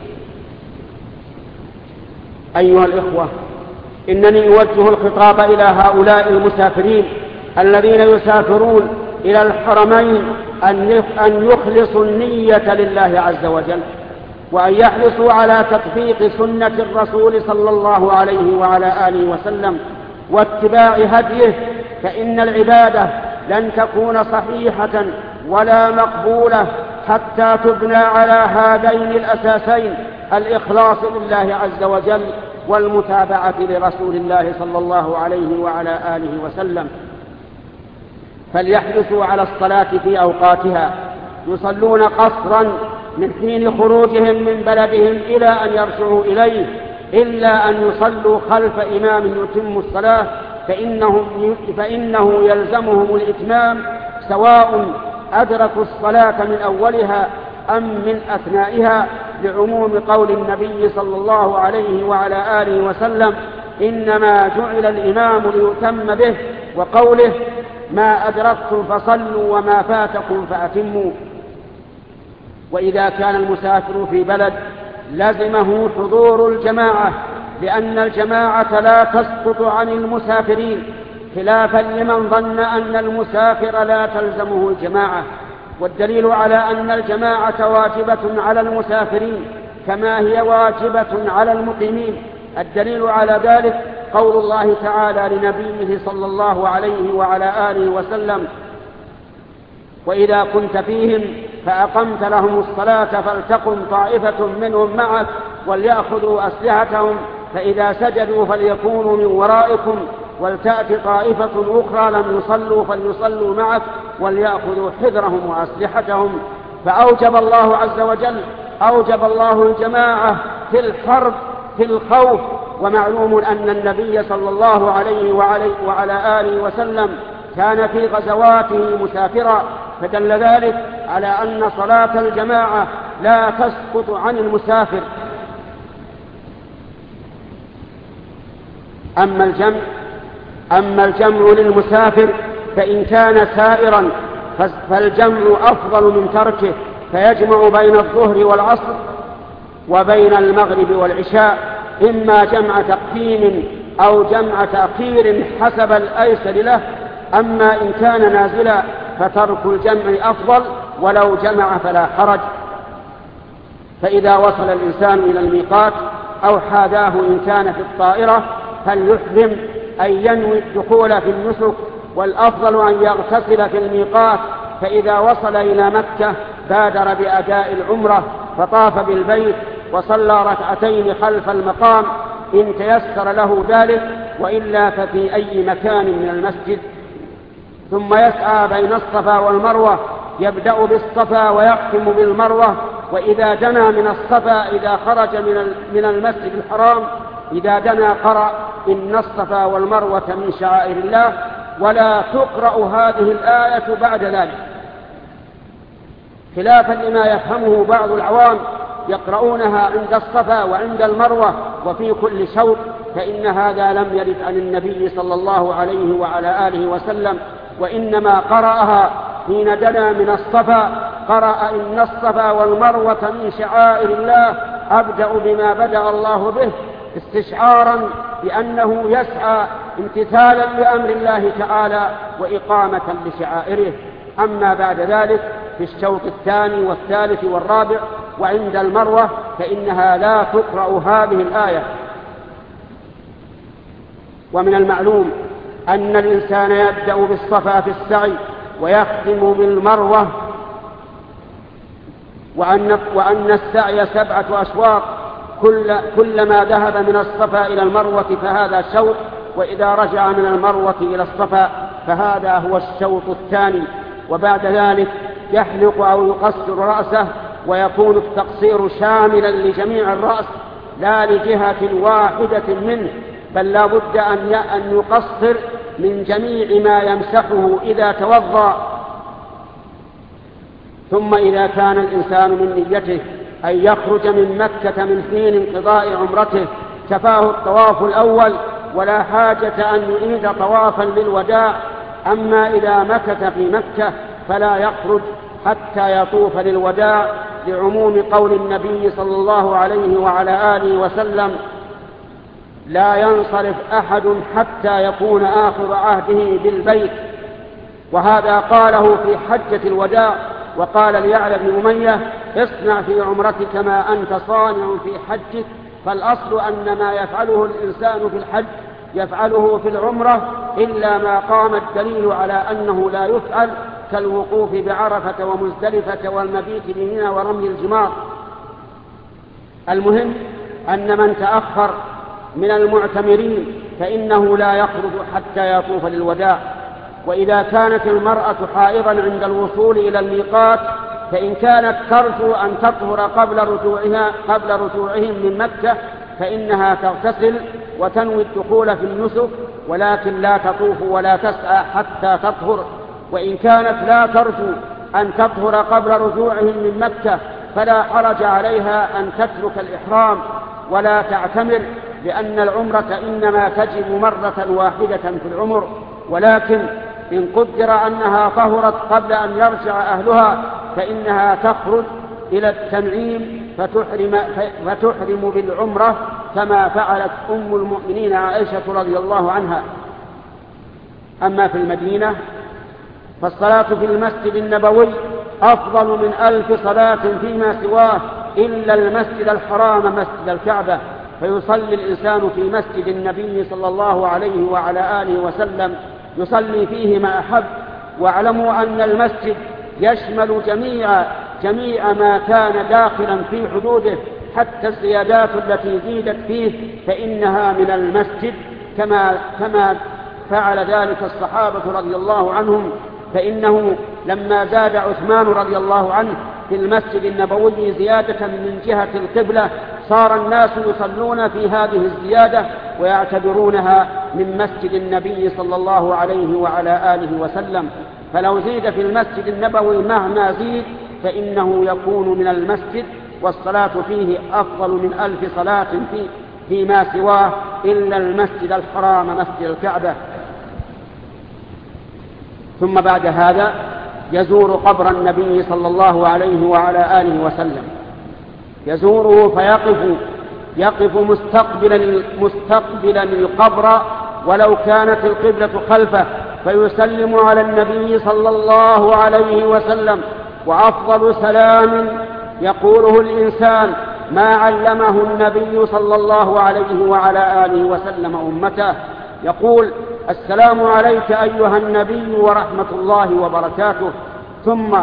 أيها الإخوة، إنني أوجه الخطاب إلى هؤلاء المسافرين الذين يسافرون إلى الحرمين أن يخلصوا النية لله عز وجل، وأن يحرصوا على تطبيق سنة الرسول صلى الله عليه وعلى آله وسلم واتباع هديه، فإن العبادة لن تكون صحيحة ولا مقبولة حتى تبنى على هذين الأساسين: الإخلاص لله عز وجل والمتابعة لرسول الله صلى الله عليه وعلى آله وسلم. فليحرصوا على الصلاة في أوقاتها، يصلون قصرا من حين خروجهم من بلدهم إلى أن يرجعوا إليه، إلا أن يصلوا خلف إمام يتم الصلاة فإنهم فإنه يلزمهم الإتمام سواء أدركوا الصلاة من أولها أم من أثنائها، لعموم قول النبي صلى الله عليه وعلى آله وسلم: إنما جعل الإمام ليتم به، وقوله: ما أدركتم فصلوا وما فاتكم فأتموا. وإذا كان المسافر في بلد لزمه حضور الجماعة، لأن الجماعة لا تسقط عن المسافرين، خلافا لمن ظن أن المسافر لا تلزمه الجماعة. والدليل على أن الجماعة واجبة على المسافرين كما هي واجبة على المقيمين، الدليل على ذلك قول الله تعالى لنبيه صلى الله عليه وعلى آله وسلم: وإذا كنت فيهم فأقمت لهم الصلاة فلتقم طائفة منهم معك وليأخذوا أسلحتهم فإذا سجدوا فليكونوا من ورائكم ولتأت طائفة أخرى لم يصلوا فليصلوا معك وليأخذوا حذرهم وأسلحتهم. فأوجب الله عز وجل أوجب الله الجماعة في الحرب في الخوف. ومعلوم أن النبي صلى الله عليه وعلى آله وسلم كان في غزواته مسافرا، فدل ذلك على أن صلاة الجماعة لا تسقط عن المسافر. أما الجمع أما الجمع للمسافر فإن كان سائرا فالجمع أفضل من تركه، فيجمع بين الظهر والعصر وبين المغرب والعشاء، إما جمع تقديم أو جمع تأخير حسب الأيسر له. أما إن كان نازلا فترك الجمع أفضل، ولو جمع فلا حرج. فإذا وصل الإنسان إلى الميقات أو حاذاه إن كان في الطائرة فليحرم، أي ينوي الدخول في النسك، والأفضل أن يغتسل في الميقات. فإذا وصل إلى مكة بادر بأداء العمرة فطاف بالبيت وصلى ركعتين خلف المقام إن تيسر له ذلك، وإلا ففي أي مكان من المسجد. ثم يسعى بين الصفا والمروة، يبدأ بالصفا ويختم بالمروة. وإذا دنا من الصفا إذا خرج من المسجد الحرام إذا دنا قرأ: إن الصفا والمروة من شعائر الله. ولا تقرأ هذه الآية بعد ذلك، خلافا لما يفهمه بعض العوام يقرؤونها عند الصفا وعند المروة وفي كل شوط، فإن هذا لم يرد عن النبي صلى الله عليه وعلى آله وسلم، وإنما قرأها حين دنا من الصفا، قرأ: إن الصفا والمروة من شعائر الله، أبدأ بما بدأ الله به، استشعارا بأنه يسعى امتثالا لأمر الله تعالى وإقامة لشعائره. أما بعد ذلك في الشوط الثاني والثالث والرابع وعند المروة فإنها لا تقرأ هذه الآية. ومن المعلوم أن الإنسان يبدأ بالصفا في السعي ويختم بالمروة، وأن, وأن السعي سبعة أشواط، كل كلما ذهب من الصفا إلى المروة فهذا شوط، وإذا رجع من المروة إلى الصفا فهذا هو الشوط الثاني. وبعد ذلك يحلق أو يقصر رأسه، ويكون التقصير شاملا لجميع الرأس لا لجهة واحدة منه، بل لا بد أن يقصر من جميع ما يمسحه إذا توضأ. ثم إذا كان الإنسان من نيته أن يخرج من مكة من حين انقضاء عمرته كفاه الطواف الأول ولا حاجة أن يعيد طوافا للوداع. أما إذا مكث في مكة فلا يخرج حتى يطوف للوداع، لعموم قول النبي صلى الله عليه وعلى آله وسلم: لا ينصرف أحد حتى يكون آخر عهده بالبيت. وهذا قاله في حجة الوداع. وقال ليعلى بن أمية: اصنع في عمرتك ما أنت صانع في حجك. فالأصل أن ما يفعله الإنسان في الحج يفعله في العمرة، إلا ما قام الدليل على أنه لا يفعل، كالوقوف بعرفة ومزدلفة والمبيت بمنى ورمي الجمار. المهم أن من تأخر من المعتمرين فإنه لا يخرج حتى يطوف للوداع. وإذا كانت المرأة حائضا عند الوصول إلى الميقات فإن كانت ترجو أن تطهر قبل رجوعها قبل رجوعهم من مكة فإنها تغتسل وتنوي الدخول في النسك، ولكن لا تطوف ولا تسعى حتى تطهر. وإن كانت لا ترجو أن تطهر قبل رجوعهم من مكة فلا حرج عليها أن تترك الإحرام ولا تعتمر، لأن العمرة إنما تجب مرة واحدة في العمر. ولكن إن قدر أنها طهرت قبل أن يرجع أهلها فإنها تخرج إلى التنعيم فتحرم, فتحرم بالعمرة، كما فعلت أم المؤمنين عائشة رضي الله عنها. أما في المدينة فالصلاة في المسجد النبوي أفضل من ألف صلاة فيما سواه إلا المسجد الحرام مسجد الكعبة، فيصلي الإنسان في مسجد النبي صلى الله عليه وعلى آله وسلم يصلي فيه ما أحب. واعلموا أن المسجد يشمل جميع جميع ما كان داخلا في حدوده، حتى الزيادات التي زيدت فيه فإنها من المسجد، كما كما فعل ذلك الصحابة رضي الله عنهم. فإنه لما زاد عثمان رضي الله عنه في المسجد النبوي زيادة من جهة القبلة صار الناس يصلون في هذه الزيادة ويعتبرونها من مسجد النبي صلى الله عليه وعلى آله وسلم. فلو زيد في المسجد النبوي مهما زيد فإنه يكون من المسجد، والصلاة فيه أفضل من ألف صلاة فيه فيما سواه إلا المسجد الحرام مسجد الكعبة. ثم بعد هذا يزور قبر النبي صلى الله عليه وعلى آله وسلم، يزوره فيقف يقف مستقبلا مستقبلا القبر ولو كانت القبلة خلفه، فيسلم على النبي صلى الله عليه وسلم. وأفضل سلام يقوله الإنسان ما علمه النبي صلى الله عليه وعلى آله وسلم أمته، يقول: السلام عليك أيها النبي ورحمة الله وبركاته، ثم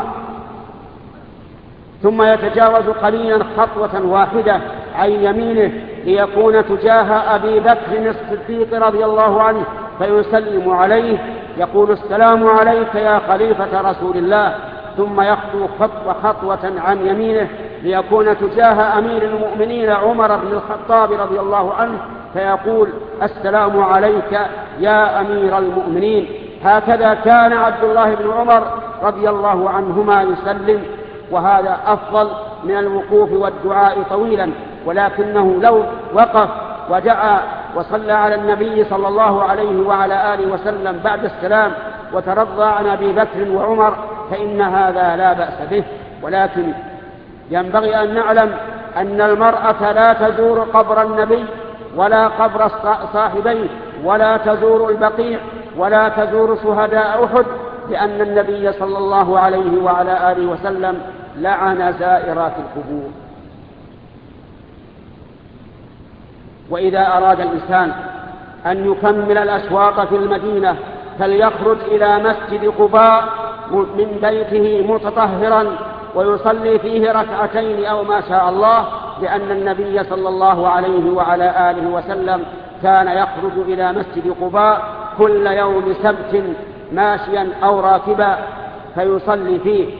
ثم يتجاوز قليلا خطوة واحدة عن يمينه ليكون تجاه أبي بكر الصديق رضي الله عنه فيسلم عليه، يقول: السلام عليك يا خليفة رسول الله، ثم يخطو خطوة خطوة عن يمينه ليكون تجاه أمير المؤمنين عمر بن الخطاب رضي الله عنه فيقول: السلام عليك يا أمير المؤمنين. هكذا كان عبد الله بن عمر رضي الله عنهما يسلم، وهذا أفضل من الوقوف والدعاء طويلا. ولكنه لو وقف ودعا وصلى على النبي صلى الله عليه وعلى آله وسلم بعد السلام وترضى عن أبي بكر وعمر فإن هذا لا بأس به. ولكن ينبغي أن نعلم أن المرأة لا تزور قبر النبي ولا قبر صاحبيه ولا تزور البقيع ولا تزور شهداء أحد، لأن النبي صلى الله عليه وعلى آله وسلم لعن زائرات القبور. وإذا أراد الإنسان أن يكمل الأسواق في المدينة فليخرج إلى مسجد قباء من بيته متطهرا ويصلي فيه ركعتين أو ما شاء الله، لأن النبي صلى الله عليه وعلى آله وسلم كان يخرج إلى مسجد قباء كل يوم سبت ماشيا أو راكبا فيصلي فيه.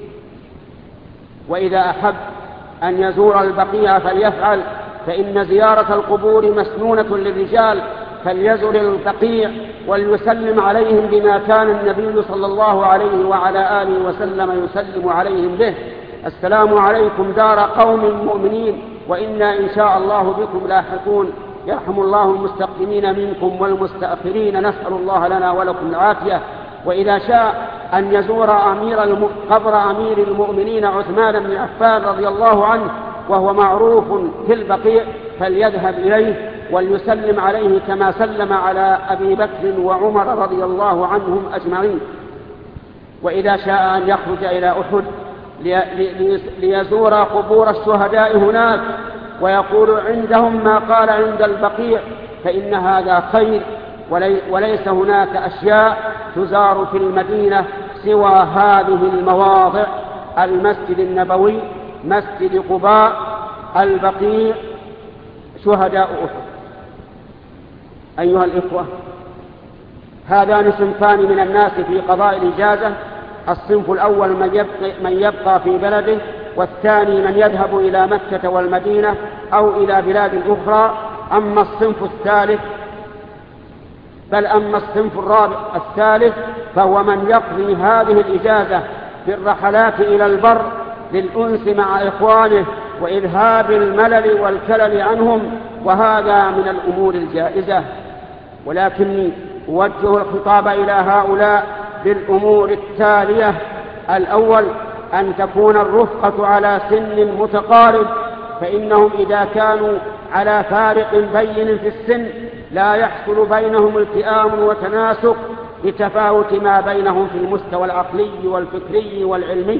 وإذا أحب أن يزور البقيع فليفعل، فإن زيارة القبور مسنونة للرجال فليزر البقيع وليسلم عليهم بما كان النبي صلى الله عليه وعلى آله وسلم يسلم عليهم به: السلام عليكم دار قوم مؤمنين وإنا إن شاء الله بكم لاحقون، يرحم الله المستقدمين منكم والمستأخرين، نسأل الله لنا ولكم العافية. وإذا شاء أن يزور أمير الم... قبر أمير المؤمنين عثمان بن عفان رضي الله عنه وهو معروف في البقيع فليذهب إليه وليسلم عليه كما سلم على أبي بكر وعمر رضي الله عنهم أجمعين. وإذا شاء أن يخرج إلى أحد لي... ليزور قبور الشهداء هناك ويقول عندهم ما قال عند البقيع، فإن هذا خير، ولي... وليس هناك أشياء تزار في المدينة سوى هذه المواضع: المسجد النبوي، مسجد قباء، البقيع، شهداء أحد. أيها الإخوة، هذان صنفان من الناس في قضاء الإجازة: الصنف الأول من يبقى, من يبقى في بلده، والثاني من يذهب إلى مكة والمدينة أو إلى بلاد أخرى. أما الصنف الثالث بل أما الصنف الرابع الثالث فهو من يقضي هذه الإجازة بالرحلات إلى البر للأنس مع إخوانه وإذهاب الملل والكلل عنهم، وهذا من الأمور الجائزة. ولكني أوجه الخطاب إلى هؤلاء بالأمور التالية: الأول، أن تكون الرفقة على سن متقارب، فإنهم إذا كانوا على فارق بين في السن لا يحصل بينهم التئام وتناسق لتفاوت ما بينهم في المستوى العقلي والفكري والعلمي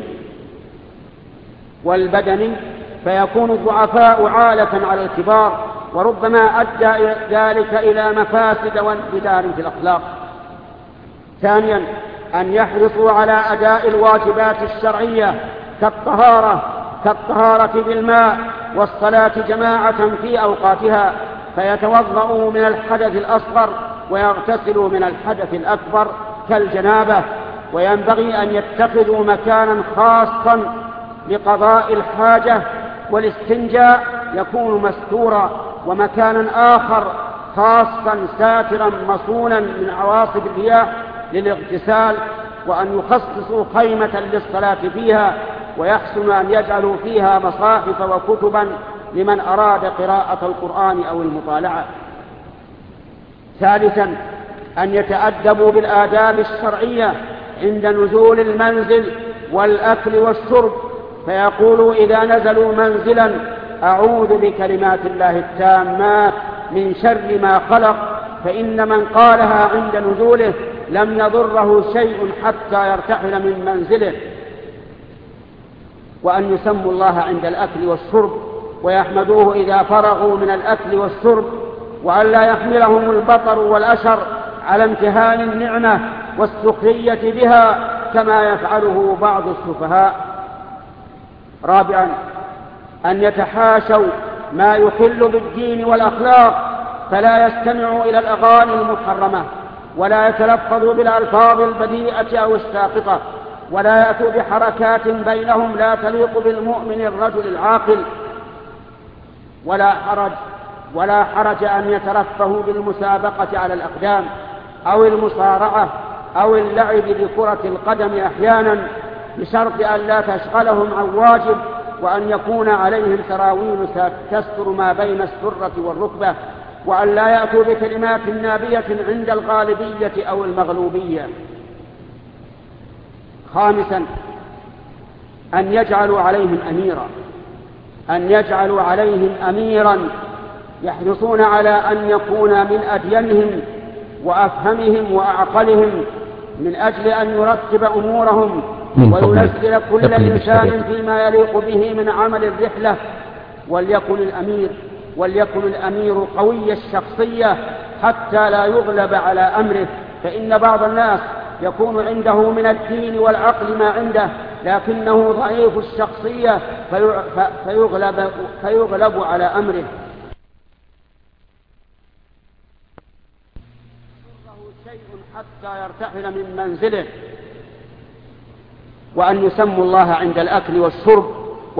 والبدني، فيكون الضعفاء عالة على الكبار، وربما أدى ذلك إلى مفاسد وانحدار في الأخلاق. ثانيا، أن يحرصوا على أداء الواجبات الشرعية كالطهارة كالطهارة بالماء والصلاة جماعة في أوقاتها، فيتوضأوا من الحدث الأصغر ويغتسلوا من الحدث الأكبر كالجنابة. وينبغي أن يتخذوا مكانا خاصا لقضاء الحاجة والاستنجاء يكون مستورا، ومكانا آخر خاصا ساترا مصونا من عواصف الرياح للاغتسال، وأن يخصصوا خيمة للصلاة فيها، ويحسن أن يجعلوا فيها مصاحف وكتبا لمن أراد قراءة القرآن أو المطالعة. ثالثا، أن يتأدبوا بالآداب الشرعية عند نزول المنزل والأكل والشرب، فيقولوا إذا نزلوا منزلا: أعوذ بكلمات الله التامات من شر ما خلق، فإن من قالها عند نزوله لم يضره شيء حتى يرتحل من منزله. وأن يسموا الله عند الأكل والشرب ويحمدوه إذا فرغوا من الأكل والشرب، وأن لا يحملهم البطر والأشر على امتهان النعمة والسخرية بها كما يفعله بعض السفهاء. رابعا، أن يتحاشوا ما يخل بالدين والأخلاق، فلا يستمعوا إلى الأغاني المحرمة، ولا يتلفظوا بالألفاظ البذيئة أو الساقطة، ولا يأتوا بحركات بينهم لا تليق بالمؤمن الرجل العاقل. ولا حرج ولا حرج أن يترفهوا بالمسابقة على الأقدام أو المصارعة أو اللعب بكرة القدم أحيانا، بشرط أن لا تشغلهم عن واجب، وأن يكون عليهم سراويل تستر ما بين السرة والركبة، وأن لا يأتوا بكلمات نابية عند الغالبية أو المغلوبية. خامسا، أن يجعلوا عليهم أميرا أن يجعلوا عليهم أميرا يحرصون على أن يكون من أدينهم وأفهمهم وأعقلهم، من أجل أن يرتب أمورهم وينزل كل إنسان فيما يليق به من عمل الرحلة. وليكن الأمير وليكن الأمير قوي الشخصية حتى لا يغلب على أمره، فإن بعض الناس يكون عنده من الدين والعقل ما عنده، لكنه ضعيف الشخصية فيغلب, فيغلب على أمره. شيء حتى يرتحل من منزله. وأن يسموا الله عند الأكل والشرب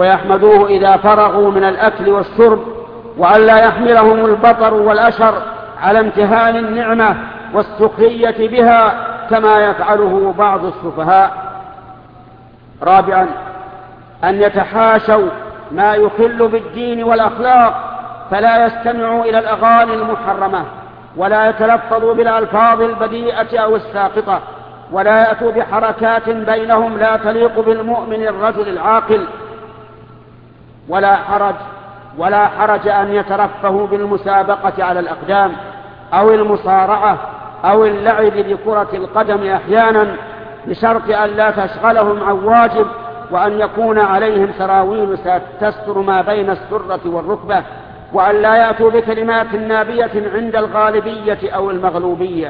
ويحمدوه إذا فرغوا من الأكل والشرب، وأن لا يحملهم البطر والأشر على امتهان النعمة والسخرية بها كما يفعله بعض السفهاء. رابعا أن يتحاشوا ما يخل بالدين والأخلاق، فلا يستمعوا إلى الأغاني المحرمة، ولا يتلفظوا بالألفاظ البذيئة أو الساقطة، ولا يأتوا بحركات بينهم لا تليق بالمؤمن الرجل العاقل. ولا حرج ولا حرج أن يترفهوا بالمسابقة على الأقدام أو المصارعة أو اللعب بكرة القدم أحيانا، بشرط أن لا تشغلهم عن واجب، وأن يكون عليهم سراويل تستر ما بين السرة والركبة، وأن لا يأتوا بكلمات نابية عند الغالبية أو المغلوبية.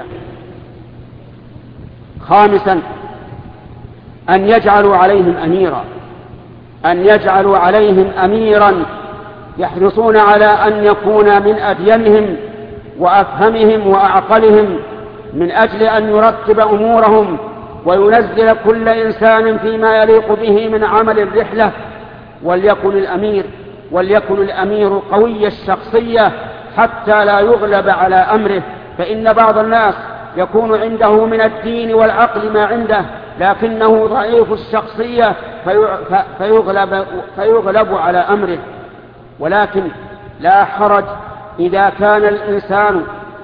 خامسا أن يجعلوا عليهم أميرا أن يجعلوا عليهم أميرا يحرصون على أن يكون من أديمهم وأفهمهم وأعقلهم، من أجل أن يرتب أمورهم وينزل كل إنسان فيما يليق به من عمل الرحلة. وليكن الأمير وليكن الأمير قوي الشخصية حتى لا يغلب على أمره، فإن بعض الناس يكون عنده من الدين والعقل ما عنده، لكنه ضعيف الشخصية فيغلب, فيغلب على أمره. ولكن لا حرج إذا كان الإنسان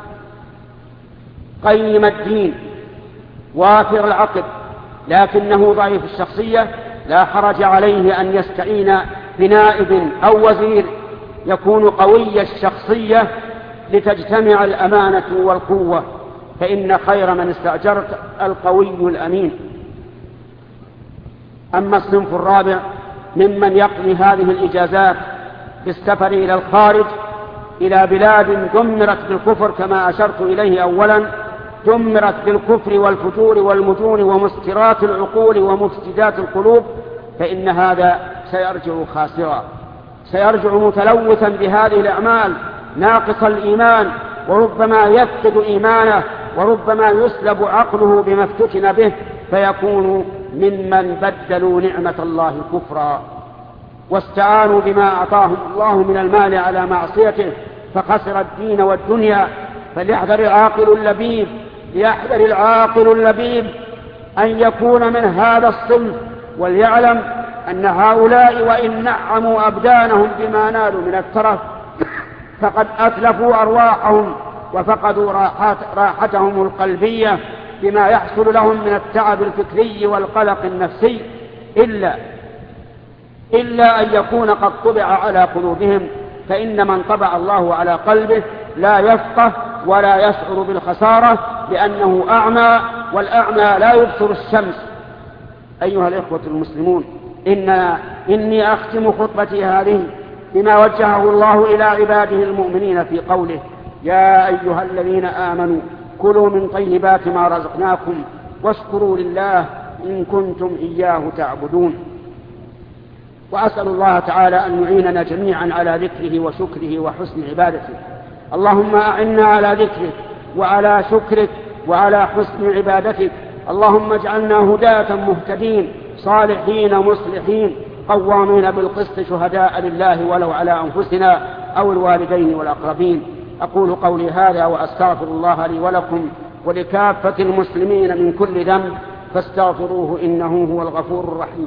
قيم الدين وافر العقل لكنه ضعيف الشخصية، لا حرج عليه أن يستعين بنائب أو وزير يكون قوي الشخصية لتجتمع الأمانة والقوة، فإن خير من استأجرت القوي الأمين. أما الصنف الرابع ممن يقضي هذه الإجازات بالسفر إلى الخارج إلى بلاد دمرت بالكفر كما أشرت إليه أولا، دمرت بالكفر والفجور والمجون ومسكرات العقول ومفسدات القلوب، فإن هذا سيرجع خاسرا، سيرجع متلوثا بهذه الأعمال ناقص الإيمان، وربما يفقد إيمانه، وربما يسلب عقله بما افتتن به، فيكون ممن بدلوا نعمة الله كفرا واستعانوا بما أعطاهم الله من المال على معصيته فخسر الدين والدنيا. فليحذر العاقل اللبيب ليحذر العاقل اللبيب أن يكون من هذا الصنف، وليعلم أن هؤلاء وإن نعموا أبدانهم بما نالوا من الترف فقد أتلفوا أرواحهم وفقدوا راحت راحتهم القلبية بما يحصل لهم من التعب الفكري والقلق النفسي، إلا إلا أن يكون قد طبع على قلوبهم، فإن من طبع الله على قلبه لا يفقه ولا يشعر بالخسارة لأنه أعمى، والأعمى لا يبصر الشمس. أيها الإخوة المسلمون، إن إني أختم خطبتي هذه بما وجهه الله إلى عباده المؤمنين في قوله: يا أيها الذين آمنوا كلوا من طيبات ما رزقناكم واشكروا لله إن كنتم إياه تعبدون. وأسأل الله تعالى أن يعيننا جميعا على ذكره وشكره وحسن عبادته. اللهم أعنا على ذكرك وعلى شكرك وعلى حسن عبادتك. اللهم اجعلنا هداة مهتدين صالحين مصلحين قوامين بالقسط شهداء لله ولو على أنفسنا أو الوالدين والأقربين. أقول قولي هذا وأستغفر الله لي ولكم ولكافة المسلمين من كل ذنب فاستغفروه إنه هو الغفور الرحيم.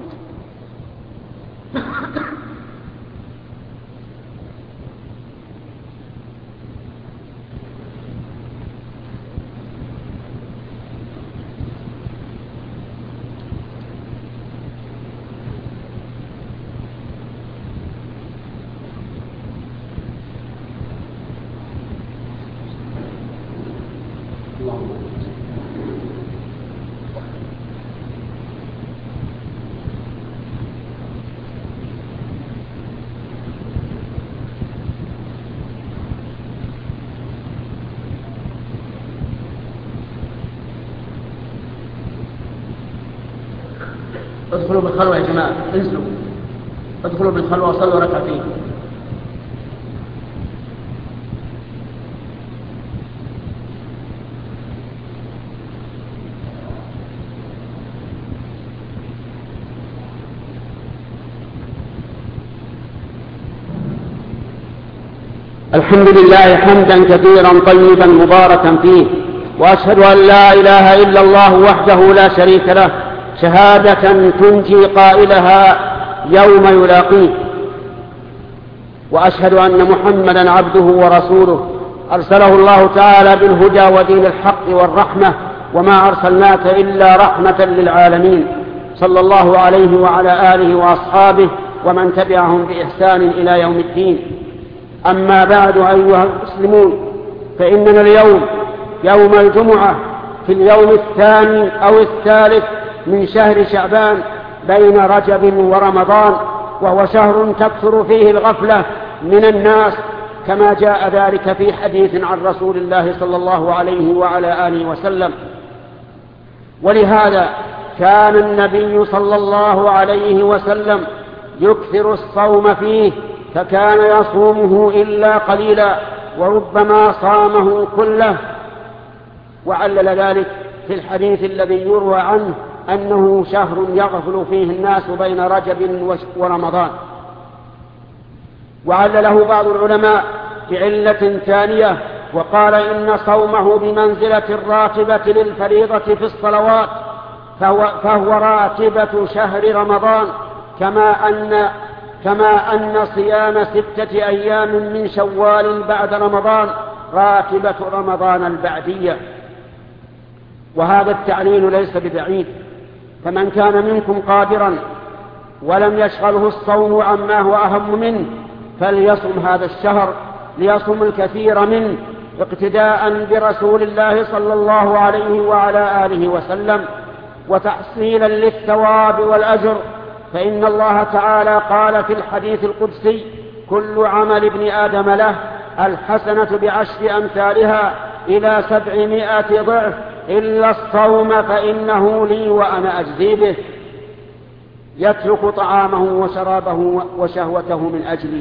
ادخلوا بالخلوة يا جماعة، انزلوا ادخلوا بالخلوة وصلوا ركعتين. الحمد لله حمدا كثيرا طيبا مباركا فيه، وأشهد أن لا إله إلا الله وحده لا شريك له شهادة تنجي قائلها يوم يلاقيه، وأشهد أن محمدا عبده ورسوله أرسله الله تعالى بالهدى ودين الحق والرحمة، وما أرسلناك إلا رحمة للعالمين، صلى الله عليه وعلى آله وأصحابه ومن تبعهم بإحسان إلى يوم الدين. أما بعد أيها المسلمون، فإننا اليوم يوم الجمعة في اليوم الثاني أو الثالث من شهر شعبان بين رجب ورمضان، وهو شهر تكثر فيه الغفلة من الناس، كما جاء ذلك في حديث عن رسول الله صلى الله عليه وعلى آله وسلم. ولهذا كان النبي صلى الله عليه وسلم يكثر الصوم فيه، فكان يصومه إلا قليلا وربما صامه كله، وعلل ذلك في الحديث الذي يروى عنه أنه شهر يغفل فيه الناس بين رجب ورمضان. وعلله بعض العلماء بعلة ثانية، وقال إن صومه بمنزلة الراتبة للفريضة في الصلوات، فهو, فهو راتبة شهر رمضان، كما أن, كما أن صيام ستة أيام من شوال بعد رمضان راتبة رمضان البعدية. وهذا التعليل ليس ببعيد، فمن كان منكم قادرا ولم يشغله الصوم عما هو أهم منه فليصم هذا الشهر، ليصم الكثير منه اقتداء برسول الله صلى الله عليه وعلى آله وسلم، وتحصيلا للثواب والأجر. فإن الله تعالى قال في الحديث القدسي: كل عمل ابن آدم له الحسنة بعشر أمثالها إلى سبعمائة ضعف إلا الصوم فإنه لي وأنا أجزي به، يترك طعامه وشرابه وشهوته من أجلي.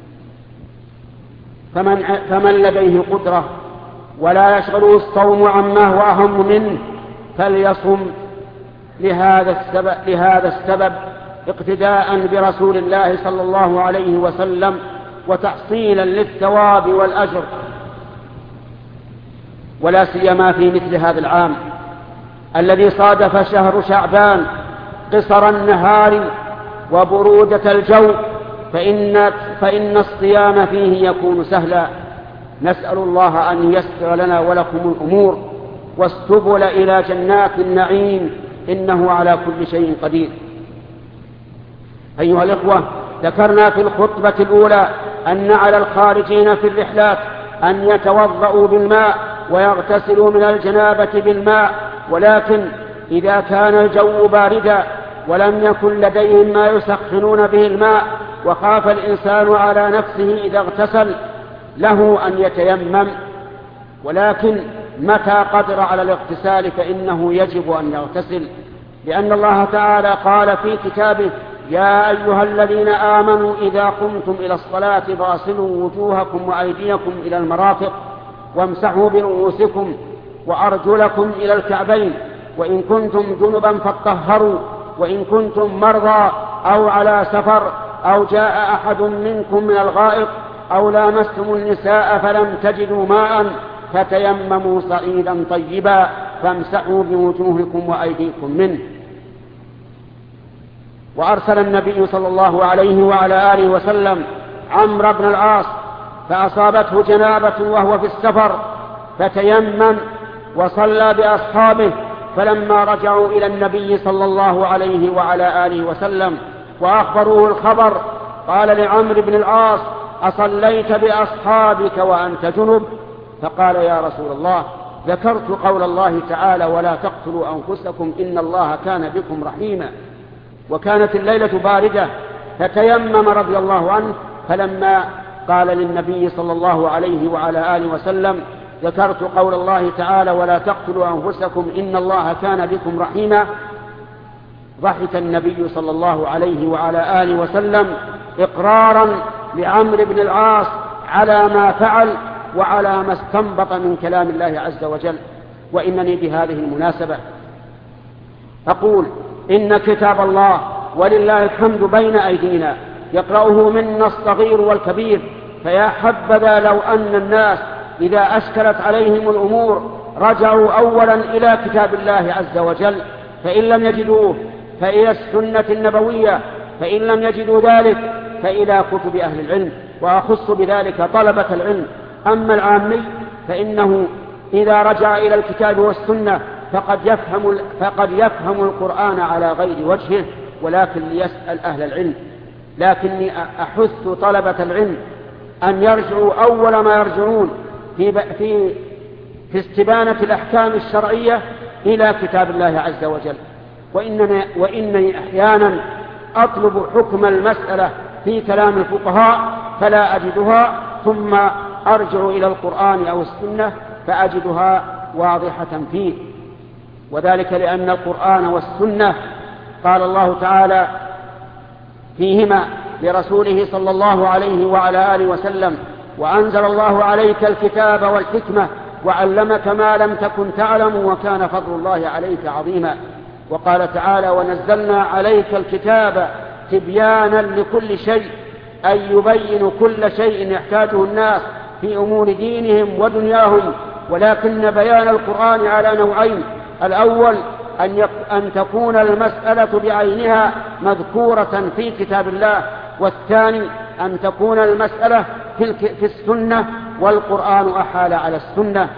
فمن, فمن لديه قدرة ولا يشغله الصوم عما هو أهم منه فليصم لهذا السبب, لهذا السبب اقتداء برسول الله صلى الله عليه وسلم وتحصيلا للثواب والأجر، ولا سيما في مثل هذا العام الذي صادف شهر شعبان قصر النهار وبرودة الجو، فإن, فإن الصيام فيه يكون سهلا. نسأل الله أن ييسر لنا ولكم الأمور والسبل إلى جنات النعيم، إنه على كل شيء قدير. أيها الإخوة، ذكرنا في الخطبة الأولى أن على الخارجين في الرحلات أن يتوضأوا بالماء ويغتسلوا من الجنابة بالماء، ولكن إذا كان الجو باردا ولم يكن لديهم ما يسخنون به الماء وخاف الإنسان على نفسه إذا اغتسل له أن يتيمم، ولكن متى قدر على الاغتسال فإنه يجب أن يغتسل، لأن الله تعالى قال في كتابه: يا أيها الذين آمنوا إذا قمتم إلى الصلاة فاغسلوا وجوهكم وأيديكم إلى المرافق وامسحوا برؤوسكم وأرجلكم إلى الكعبين، وإن كنتم جنبا فاطهروا، وإن كنتم مرضى أو على سفر أو جاء أحد منكم من الغائط أو لامستم النساء فلم تجدوا ماء فتيمموا صعيدا طيبا فامسحوا بوجوهكم وأيديكم منه. وأرسل النبي صلى الله عليه وعلى آله وسلم عمرو بن العاص فأصابته جنابة وهو في السفر فتيمم وصلى بأصحابه، فلما رجعوا إلى النبي صلى الله عليه وعلى آله وسلم وأخبروه الخبر قال لعمرو بن العاص: أصليت بأصحابك وأنت جنب؟ فقال: يا رسول الله، ذكرت قول الله تعالى: ولا تقتلوا أنفسكم إن الله كان بكم رحيما. وكانت الليلة باردة فتيمم رضي الله عنه، فلما قال للنبي صلى الله عليه وعلى آله وسلم: ذكرت قول الله تعالى: ولا تقتلوا أنفسكم إن الله كان بكم رحيما، ضحك النبي صلى الله عليه وعلى آله وسلم إقرارا لعمرو بن العاص على ما فعل وعلى ما استنبط من كلام الله عز وجل. وإنني بهذه المناسبة أقول إن كتاب الله ولله الحمد بين أيدينا، يقرأه منا الصغير والكبير، فيا حبذا لو أن الناس إذا أشكلت عليهم الأمور رجعوا أولا إلى كتاب الله عز وجل، فإن لم يجدوه فإلى السنة النبوية، فإن لم يجدوا ذلك فإلى كتب أهل العلم، وأخص بذلك طلبة العلم. أما العامي فإنه إذا رجع إلى الكتاب والسنة فقد يفهم, فقد يفهم القرآن على غير وجهه، ولكن ليسأل أهل العلم. لكني أحث طلبة العلم أن يرجعوا أول ما يرجعون في, في, في استبانة الأحكام الشرعية إلى كتاب الله عز وجل. وإنني, وإنني أحيانا أطلب حكم المسألة في كلام الفقهاء فلا أجدها، ثم أرجع إلى القرآن أو السنة فأجدها واضحة فيه، وذلك لأن القرآن والسنة قال الله تعالى فيهما لرسوله صلى الله عليه وعلى آله وسلم: وأنزل الله عليك الكتاب والحكمة وعلمك ما لم تكن تعلم وكان فضل الله عليك عظيما. وقال تعالى: ونزلنا عليك الكتاب تبيانا لكل شيء، أي يبين كل شيء يحتاجه الناس في أمور دينهم ودنياهم. ولكن بيان القرآن على نوعين: الأول أن تكون المسألة بعينها مذكورة في كتاب الله، والثاني أن تكون المسألة في السنة والقرآن أحال على السنة.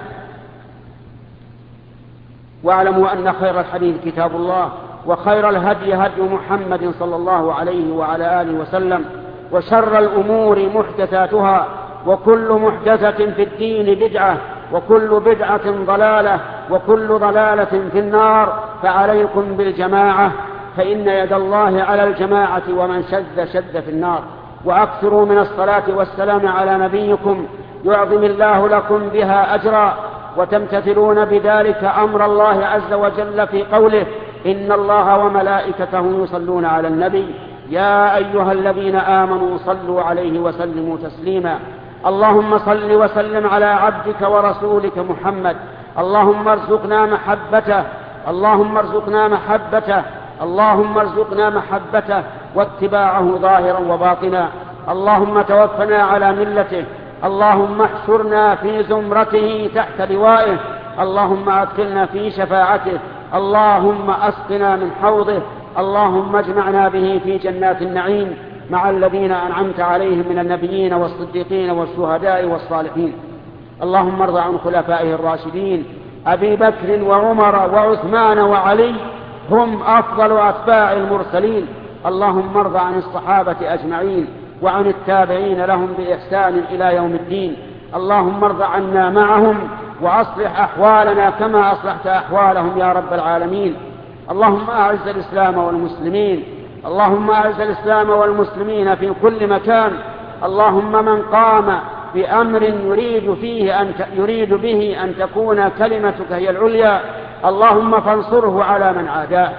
واعلموا أن خير الحديث كتاب الله، وخير الهدي هدي محمد صلى الله عليه وعلى آله وسلم، وشر الأمور محدثاتها، وكل محدثة في الدين بدعة، وكل بدعة ضلالة، وكل ضلالة في النار. فعليكم بالجماعة، فإن يد الله على الجماعة، ومن شذ شذ في النار. وأكثروا من الصلاة والسلام على نبيكم يعظم الله لكم بها أجرا، وتمتثلون بذلك أمر الله عز وجل في قوله: إن الله وملائكته يصلون على النبي يا أيها الذين آمنوا صلوا عليه وسلموا تسليما. اللهم صل وسلم على عبدك ورسولك محمد. اللهم ارزقنا محبته اللهم ارزقنا محبته اللهم ارزقنا محبته واتباعه ظاهرا وباطنا. اللهم توفنا على ملته. اللهم احشرنا في زمرته تحت لوائه. اللهم أدخلنا في شفاعته. اللهم أسقنا من حوضه. اللهم اجمعنا به في جنات النعيم مع الذين أنعمت عليهم من النبيين والصديقين والشهداء والصالحين. اللهم ارض عن خلفائه الراشدين أبي بكر وعمر وعثمان وعلي، هم أفضل أتباع المرسلين. اللهم ارض عن الصحابة أجمعين وعن التابعين لهم بإحسان إلى يوم الدين. اللهم ارض عنا معهم وأصلح أحوالنا كما أصلحت أحوالهم يا رب العالمين. اللهم أعز الإسلام والمسلمين اللهم أعز الإسلام والمسلمين في كل مكان. اللهم من قام بأمر يريد, فيه أن يريد به أن تكون كلمتك هي العليا، اللهم فانصره على من عاداه.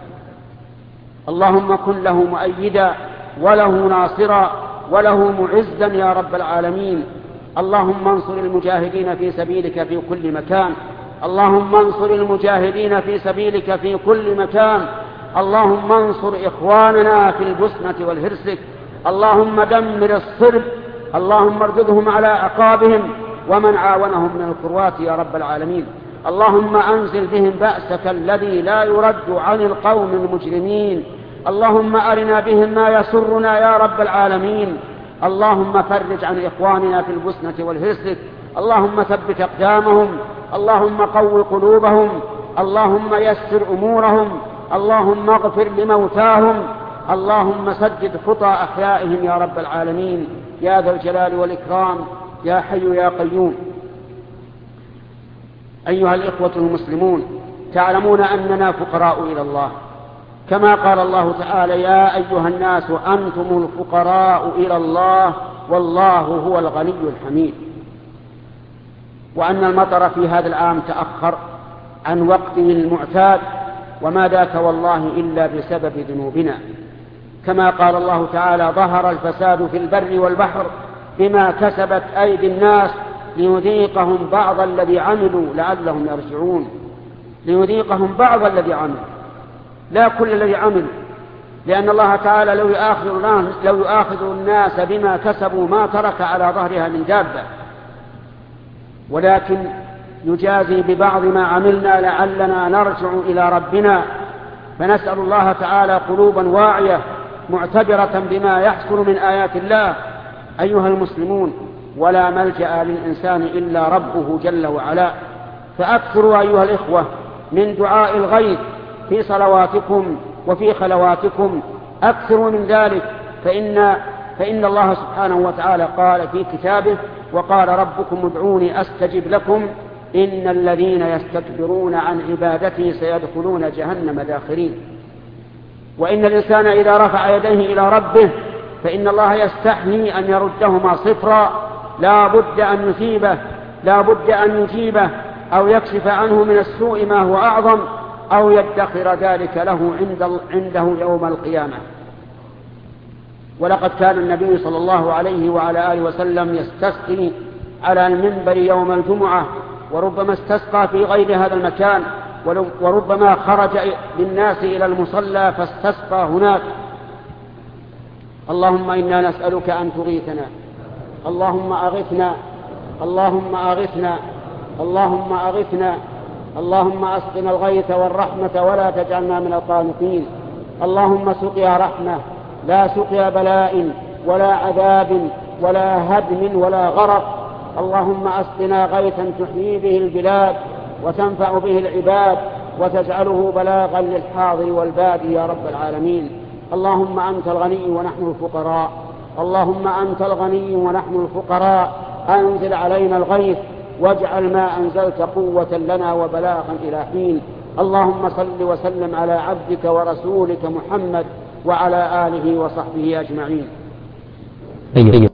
اللهم كن له مؤيدا وله ناصرا وله معزا يا رب العالمين. اللهم انصر المجاهدين في سبيلك في كل مكان. اللهم انصر المجاهدين في سبيلك في كل مكان. اللهم انصر إخواننا في البسنة والهرسك. اللهم دمر الصرب. اللهم ارددهم على أعقابهم ومن عاونهم من الكروات يا رب العالمين. اللهم أنزل بهم بأسك الذي لا يرد عن القوم المجرمين. اللهم أرنا بهم ما يسرنا يا رب العالمين. اللهم فرج عن إخواننا في البسنة والهرسك. اللهم ثبت أقدامهم. اللهم قو قلوبهم. اللهم يسر أمورهم. اللهم اغفر لموتاهم. اللهم سدد خطى أحيائهم يا رب العالمين يا ذا الجلال والإكرام يا حي يا قيوم. أيها الإخوة المسلمون، تعلمون أننا فقراء إلى الله، كما قال الله تعالى: يا أيها الناس أنتم الفقراء إلى الله والله هو الغني الحميد. وأن المطر في هذا العام تأخر عن وقته المعتاد، وما ذاك والله إلا بسبب ذنوبنا، كما قال الله تعالى: ظهر الفساد في البر والبحر بما كسبت أيدي الناس ليذيقهم بعض الذي عملوا لعلهم يرجعون. ليذيقهم بعض الذي عملوا، لا كل الذي عملوا، لأن الله تعالى لو يؤاخذ الناس, لو يؤاخذ الناس بما كسبوا ما ترك على ظهرها من دابة، ولكن يجازي ببعض ما عملنا لعلنا نرجع إلى ربنا. فنسأل الله تعالى قلوبا واعية معتبرة بما يحصل من آيات الله. أيها المسلمون، ولا ملجأ للإنسان إلا ربه جل وعلا، فأكثروا أيها الإخوة من دعاء الغيث في صلواتكم وفي خلواتكم، أكثروا من ذلك، فإن, فإن الله سبحانه وتعالى قال في كتابه: وقال ربكم ادعوني أستجب لكم إن الذين يستكبرون عن عبادتي سيدخلون جهنم داخرين. وإن الإنسان إذا رفع يديه إلى ربه فإن الله يستحيي أن يردهما صفرا، لا بد أن يثيبه، لا بد أن يجيبه أو يكشف عنه من السوء ما هو أعظم، أو يدخر ذلك له عند عنده يوم القيامة. ولقد كان النبي صلى الله عليه وعلى آله وسلم يستسقي على المنبر يوم الجمعة، وربما استسقى في غير هذا المكان، وربما خرج بالناس إلى المصلى فاستسقى هناك. اللهم إنا نسألك أن تغيثنا، اللهم أغثنا، اللهم أغثنا، اللهم أغثنا، اللهم أسقنا الغيث والرحمة ولا تجعلنا من القانطين. اللهم سقيا رحمة لا سقيا بلاء ولا عذاب ولا هدم ولا غرق. اللهم أسقنا غيثا تحيي به البلاد وتنفع به العباد وتجعله بلاغا للحاضر والبادي يا رب العالمين. اللهم أنت الغني ونحن الفقراء، اللهم أنت الغني ونحن الفقراء، أنزل علينا الغيث واجعل ما أنزلت قوة لنا وبلاغا إلى حين. اللهم صل وسلم على عبدك ورسولك محمد وعلى آله وصحبه أجمعين.